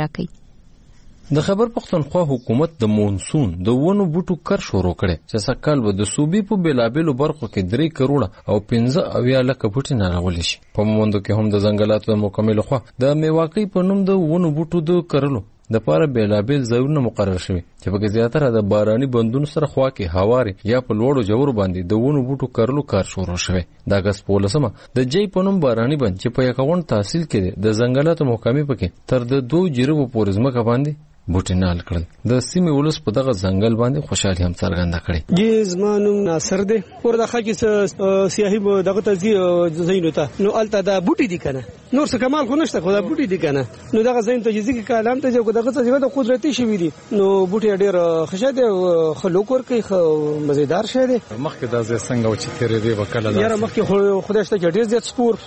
راکړي د خیبر پښتونخوا حکومت د مونسون د ونو بوټو کر شروع کړي چې سکهال به د صوبې په بیلابېلو برخو کې درې کروڑه او پنځه اویا لکه بوټي نارول شي په موندو کې هم د ځنګلاتو د مکمل خو د میواقي په نوم د ونو بوټو د کرلو د پاره بیلابېل ځایونه مقرر شوي چې په زیاتره د باراني بندونو سره خوا کې هواري یا په لوړو جوړو باندې د ونو بوټو کرلو کار شروع شوی د اگست په لسمه د جې په نوم باراني بند چې په یکاون تحصیل کې د ځنګلاتو محکمې پکې تر د دوه جریبو پورې ځمکه باندې بوټي نال کړل د سیمې ولس په دغه ځنګل باندې خوشحالي هم څرګنده کړې جی زمانو ناصر دی ور د خاکې سیاحي دغه تزي زینو ته نو الته دا بوټي دي کنه نور څه کمال خو نشته خو دا بوټي دي کنه نو دغه زین ته جزي کې کلام ته جو دغه څه د قدرتي شوی دي نو بوټي ډېر خشاده خلوک ور کوي مزیدار شه دي مخکې دا زې څنګه و چې تیرې دی وکړه یاره مخکې خدای شته ډېر زیات سپور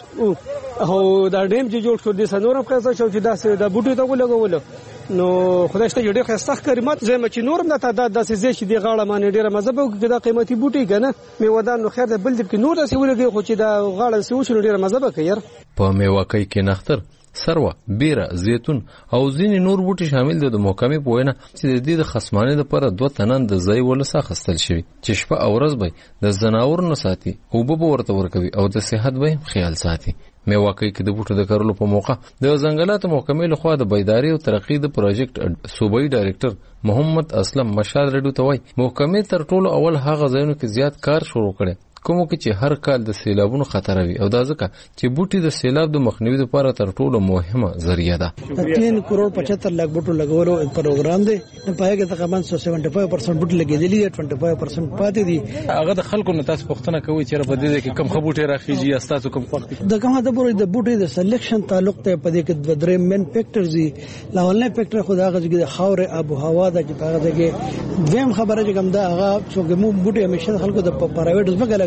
او دا ډیم چې جوړ شو د سنورم قصه شو چې دا د بوټي ته ولګول نو خدای شته ډېر خسته کریمات زما چې نورم نه تا د داسې زی چې دی غاړه باندې ډېر مزه به کې دا قیمتي بوټي کنه میودان نو خیر د بل د کې نور داسې ولګي خو چې دا غاړه سې وشو ډېر مزه به کوي په میواکۍ کې نختر سروه بیره زیتون او ځینې نور بوټي شامل دي د محکمې په وینا چې د دې د خصمانه لپاره دوه تنن د ځای ولسه خستل شوی چې شپه او ورځ به د زناور نه ساتي او به ورته ورکوي او د صحت به خیال ساتي میواکۍ کې د بوټو د کارولو په موقع د ځنګلاتو محکمې لخوا د بیداری او ترقی د پروجیکټ صوبایي ډایریکټر محمد اسلم مشال ریډیو ته وایي محکمې تر ټولو اول هغه ځایونو کې زیات کار شروع کړي کومو کې چې هر کال د سیلابونو خطر وي او دا ځکه چې بوټي د سیلاب د مخنیوي لپاره تر ټولو مهمه ذریعہ ده تین کروڑ پچہتر لاکھ بوټو لګولو پروګرام دی په هغه کې تقریبا سو سیونټي فایو پرسنټ بوټي لګېدلي دي ټوئنټي فایو پرسنټ پاتې دي هغه د خلکو نه تاسو پوښتنه کوي چې په دې کې کم خبوټي راخیږي یا تاسو کوم وخت د کومه د بوري د بوټي د سلیکشن تعلق ته په دې کې د درې مین فیکټرز دي لاولنه فیکټر خو دا هغه چې خاور ابو هوا د چې هغه کې دویم خبره چې کوم دا هغه څوک مو بوټي همیشه خلکو د پرایویټ ځمکه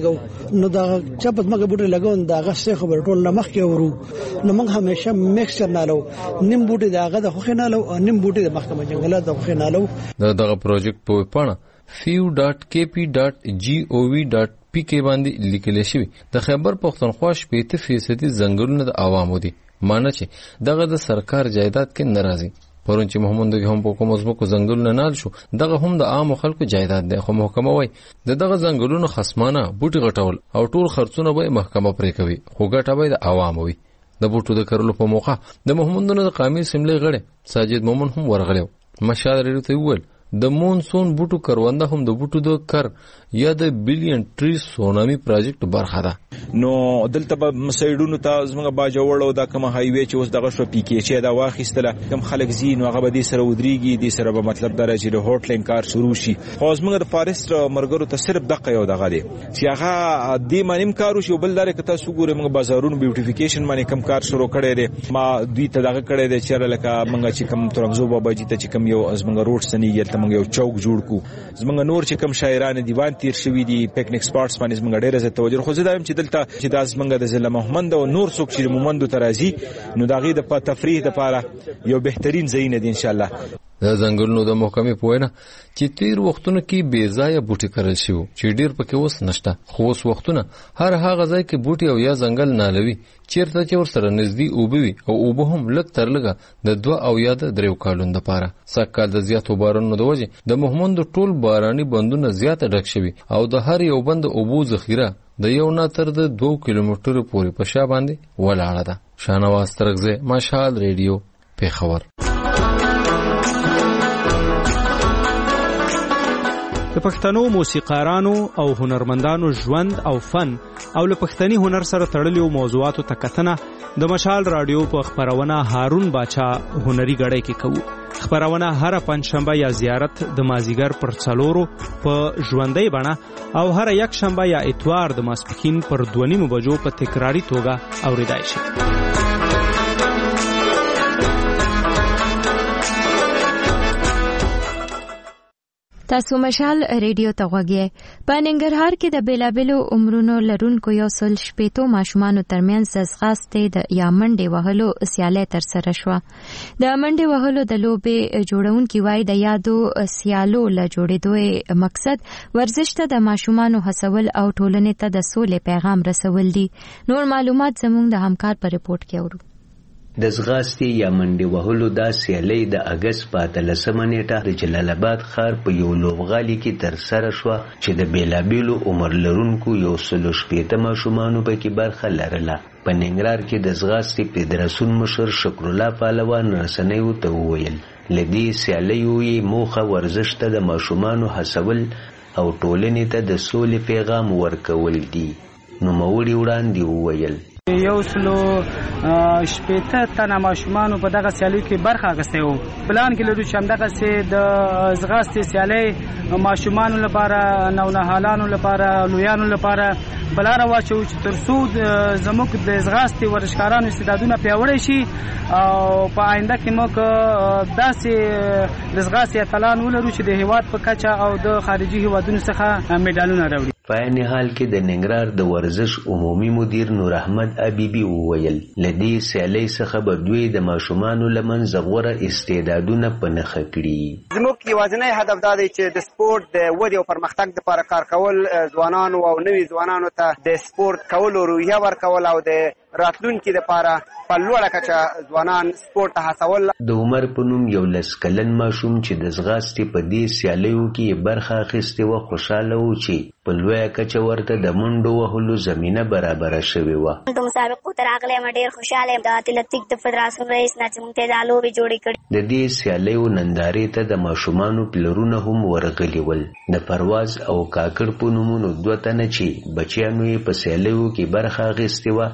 لګو نو دا چې په دماغ بوټي لګو دا غسه خبر ټول لمخ کې ورو نو موږ همیشه میکسچر نالو نیم بوټي داغه د خو نالو نیم بوټي د محکمه جنگلات د خو نالو دا دغه پروجیکټ په پاڼه فیو ډاٹ کے پی ډاٹ جی او وی ډاٹ پی کې باندې لیکل شوی د خیبر پختونخوا شپږ فیصد ځنګلونه د عوامو دي معنی چې دغه د سرکار جایداد کې ناراضي پرون چې محمد دغه هم په کوم ځمکو ځنګلونه نال شو دغه هم د عام خلکو جایداد دی خو محکمه وای د دغه ځنګلونو خصمانه بوټي غټول او ټول خرڅونه به محکمه پرې کوي خو ګټه به د عوام وي د بوټو د کرلو په موخه د محمدونو د قومي اسمبلی غړي ساجد مومن هم ورغلو مشال ریډیو ته وویل د مونسون بوټو کرونده هم د بوټو د کر یا د بلین ټری سونامي پروجیکټ برخه ده نو دلته به مسایډونو ته زموږ باجوړو دا کوم هایوي چې اوس دغه شو پی کې چې دا واخیستله کم خلک زین او هغه به دې سره ودرېږي دې سره به مطلب درجه د هوټلین کار شروع شي خو زموږ د فارست مرګرو ته صرف دغه یو دغه دی چې هغه دې مانیم کارو شي بل دره کته سګوره موږ بازارونو بیوټیفیکیشن باندې کم کار شروع کړی دی ما دوی ته دغه کړی دی چې لکه موږ چې کم ترنګزو بابا جی ته چې کم یو زموږ روډ سنیږي ته موږ یو چوک جوړ کو زموږ نور چې کم شاعران دیوان تیر شوی دي پکنیک سپاټس باندې زموږ ډېر زیات توجه خو زه دا چې دلته چې د زموږ د ضلع محمد او نور څوک چې مومند ترازی نو دغه د تفریح لپاره یو بهترین ځای نه دی ان شاء الله د ځنګلونو د محکمې پوینه چې تیر وختونو کې بې ځایه بوټي کرل شي چې ډیر پکې اوس نشته خو اوس وختونه هر هغه ځای کې بوټي او یا ځنګل نالوي چیرته چې ورسره نږدې اوبوي او اوبه هم لږ تر لږه د دوه او یا د دریو کالونو لپاره سږکال د زیاتو بارانونو د وجې د محمد ټول باراني بندونه زیاته ډک شوي او د هر یو بند اوبو ذخیره د یو نه تر د دوه کیلومترو پورې په شا باندې ولاړه ده شاهنواز ترغزه مشال ریډیو پیښور د پښتنو موسیقارانو او هنرمندانو ژوند او فن او له پښتني هنر سره تړلو موضوعاتو ته کتنه د مشال رادیو په خبرونه هارون باچا هنري غړی کې کوو خبرونه هر پنځشنبه یا زیارت د مازیګر پر څلورو په ژوندۍ بڼه او هر یک شنبه یا اتوار د ماسپښین پر دوه نیمو بجو په تکراری توګه اوریدای شي تاسو مشال ریډیو ته غوږی په ننګرهار کې د بیلابلو عمرونو لرونکو یو سل شپېتو ماشومانو ترمنځ ځغاستې د یا منډې وهلو سیالۍ ترسره شوه د منډې وهلو د لوبې جوړونکي وایي د یادو سیالو له جوړېدو مقصد ورزش ته د ماشومانو هڅول او ټولنې ته د سولې پیغام رسول دي نور معلومات زموږ د همکار په ریپورت کې اورو د ځغاستې یا منډې وهلو دا سیالۍ د اګست په اتلسمه نیټه د جلال آباد ښار په یو لوبغالي کې ترسره شوه چې د بیلابیلو عمر لرونکو یو سل شپېته ماشومانو پکې برخه لرله په ننګرهار کې د ځغاستې فدراسیون مشر شکر الله پهلوان رسنیو ته وویل له دې سیالیو یې موخه ورزش ته د ماشومانو هڅول او ټولنې ته د سولې پیغام ورکول دي نوموړي وړاندې وویل یو سلو شپېته تنه ماشومانو په دغه سیالیو کې برخه اخیستې وو پلان کې لرو چې همدغسې د ځغاستې سیالۍ ماشومانو لپاره نونهالانو لپاره لویانو لپاره بلاره واچوو چې تر څو زموږ د ځغاستې ورزشکارانو استعدادونه پیاوړی شي او په آینده کې موږ داسې د ځغاستې اتلان ولرو چې د هیواد په کچه او د خارجي هیوادونو څخه میډالونه راوړي په عین حال کې د ننګرهار د ورزش عمومي مدیر نور احمد ابيبي وویل لدی سیالۍ څخه به دوی د ماشومانو لمنځه غوره استعدادونه په نښه کړي زموږ یوازینی هدف دا دی چې د سپورت د ودې او پرمختګ لپاره کار کول ځوانانو او نوي ځوانانو ته د سپورت کولو روحیه ورکول او د راتلونکي لپاره په لوړه کچه ځوانان سپورت ته هڅول د عمر په نوم یو لس کلن ماشوم چې د ځغاستې په دې سیالیو کې برخه اخیستې وه خوشحاله و چې په لویه کچه ورته د منډو وهلو زمینه برابره شوې وه د مسابقو ته راغلی یم ډېر خوشحاله یم د اتلتیک د فدراسیون رئیس نه چې موږ ته دا لوبې جوړې کړي د دې سیالیو نندارې ته د ماشومانو پلرونه هم ورغلي ول د پرواز او کاکړ په نومونو دوه تنه چې بچیانو یې په سیالیو کې برخه اخیستې وه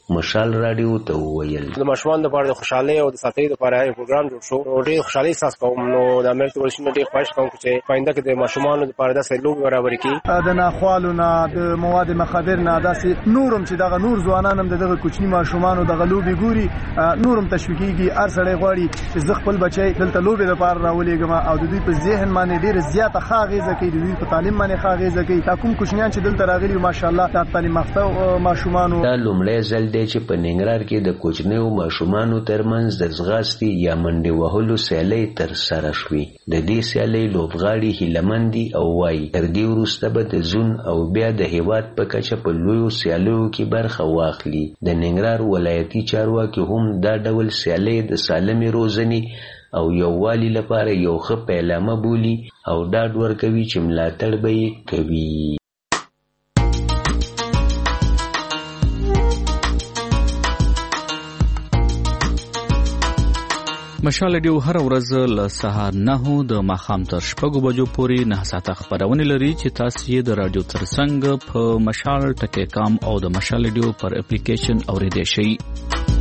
مشال رادیو ته وویل د ماشومان لپاره د خوشحالۍ او د ساتۍ لپاره یو پروګرام جوړ شو او ډېر خوشحالي احساس کوم. نو د امریکا ولسمشر ډېر خواهش کوم چې پاینده کې د ماشومانو لپاره داسې لوبې برابر کړي، د ناخوالو نه د مواد مخدر نه داسې نورم چې دغه نور ځوانان هم دغه کوچني ماشومانو دغه لوبې ګوري نورم تشویقيږي. هر سړی غواړي چې زه خپل بچي دلته لوبې لپاره راولېږم او د دوی په ذهن باندې ډېر زیاته ښه اغېزه کوي، د دوی په تعلیم باندې ښه اغېزه کوي. دا کوم کوچنیان چې دلته راغلي ماشاءالله د تعلیم یافته ماشومانو دا لومړی ځل دی چې په ننګرهار کې د کوچنیو ماشومانو ترمنځ د ځغاستې یا منډې وهلو سیالۍ ترسره شوې. د دې سیالۍ لوبغاړي هیلهمند دي او وایي تر دې وروسته به د زون او بیا د هیواد په کچه په لویو سیالیو کې برخه واخلي. د ننګرهار ولایتي چارواکي هم دا ډول سیالۍ د سالمې روزنې او یووالي لپاره یو ښه پیلامه بولي او ډاډ ورکوي چې ملاتړ به یې کوي. مشال ریډیو هر ورځ له سهار نهو د ماښام تر شپږو بجو پورې نه ساعته خپرونه لري چې تاسو یې د رادیو ترڅنګ په مشال ټکی کام او د مشال ریډیو پر اپلیکیشن اوریدئ شئ.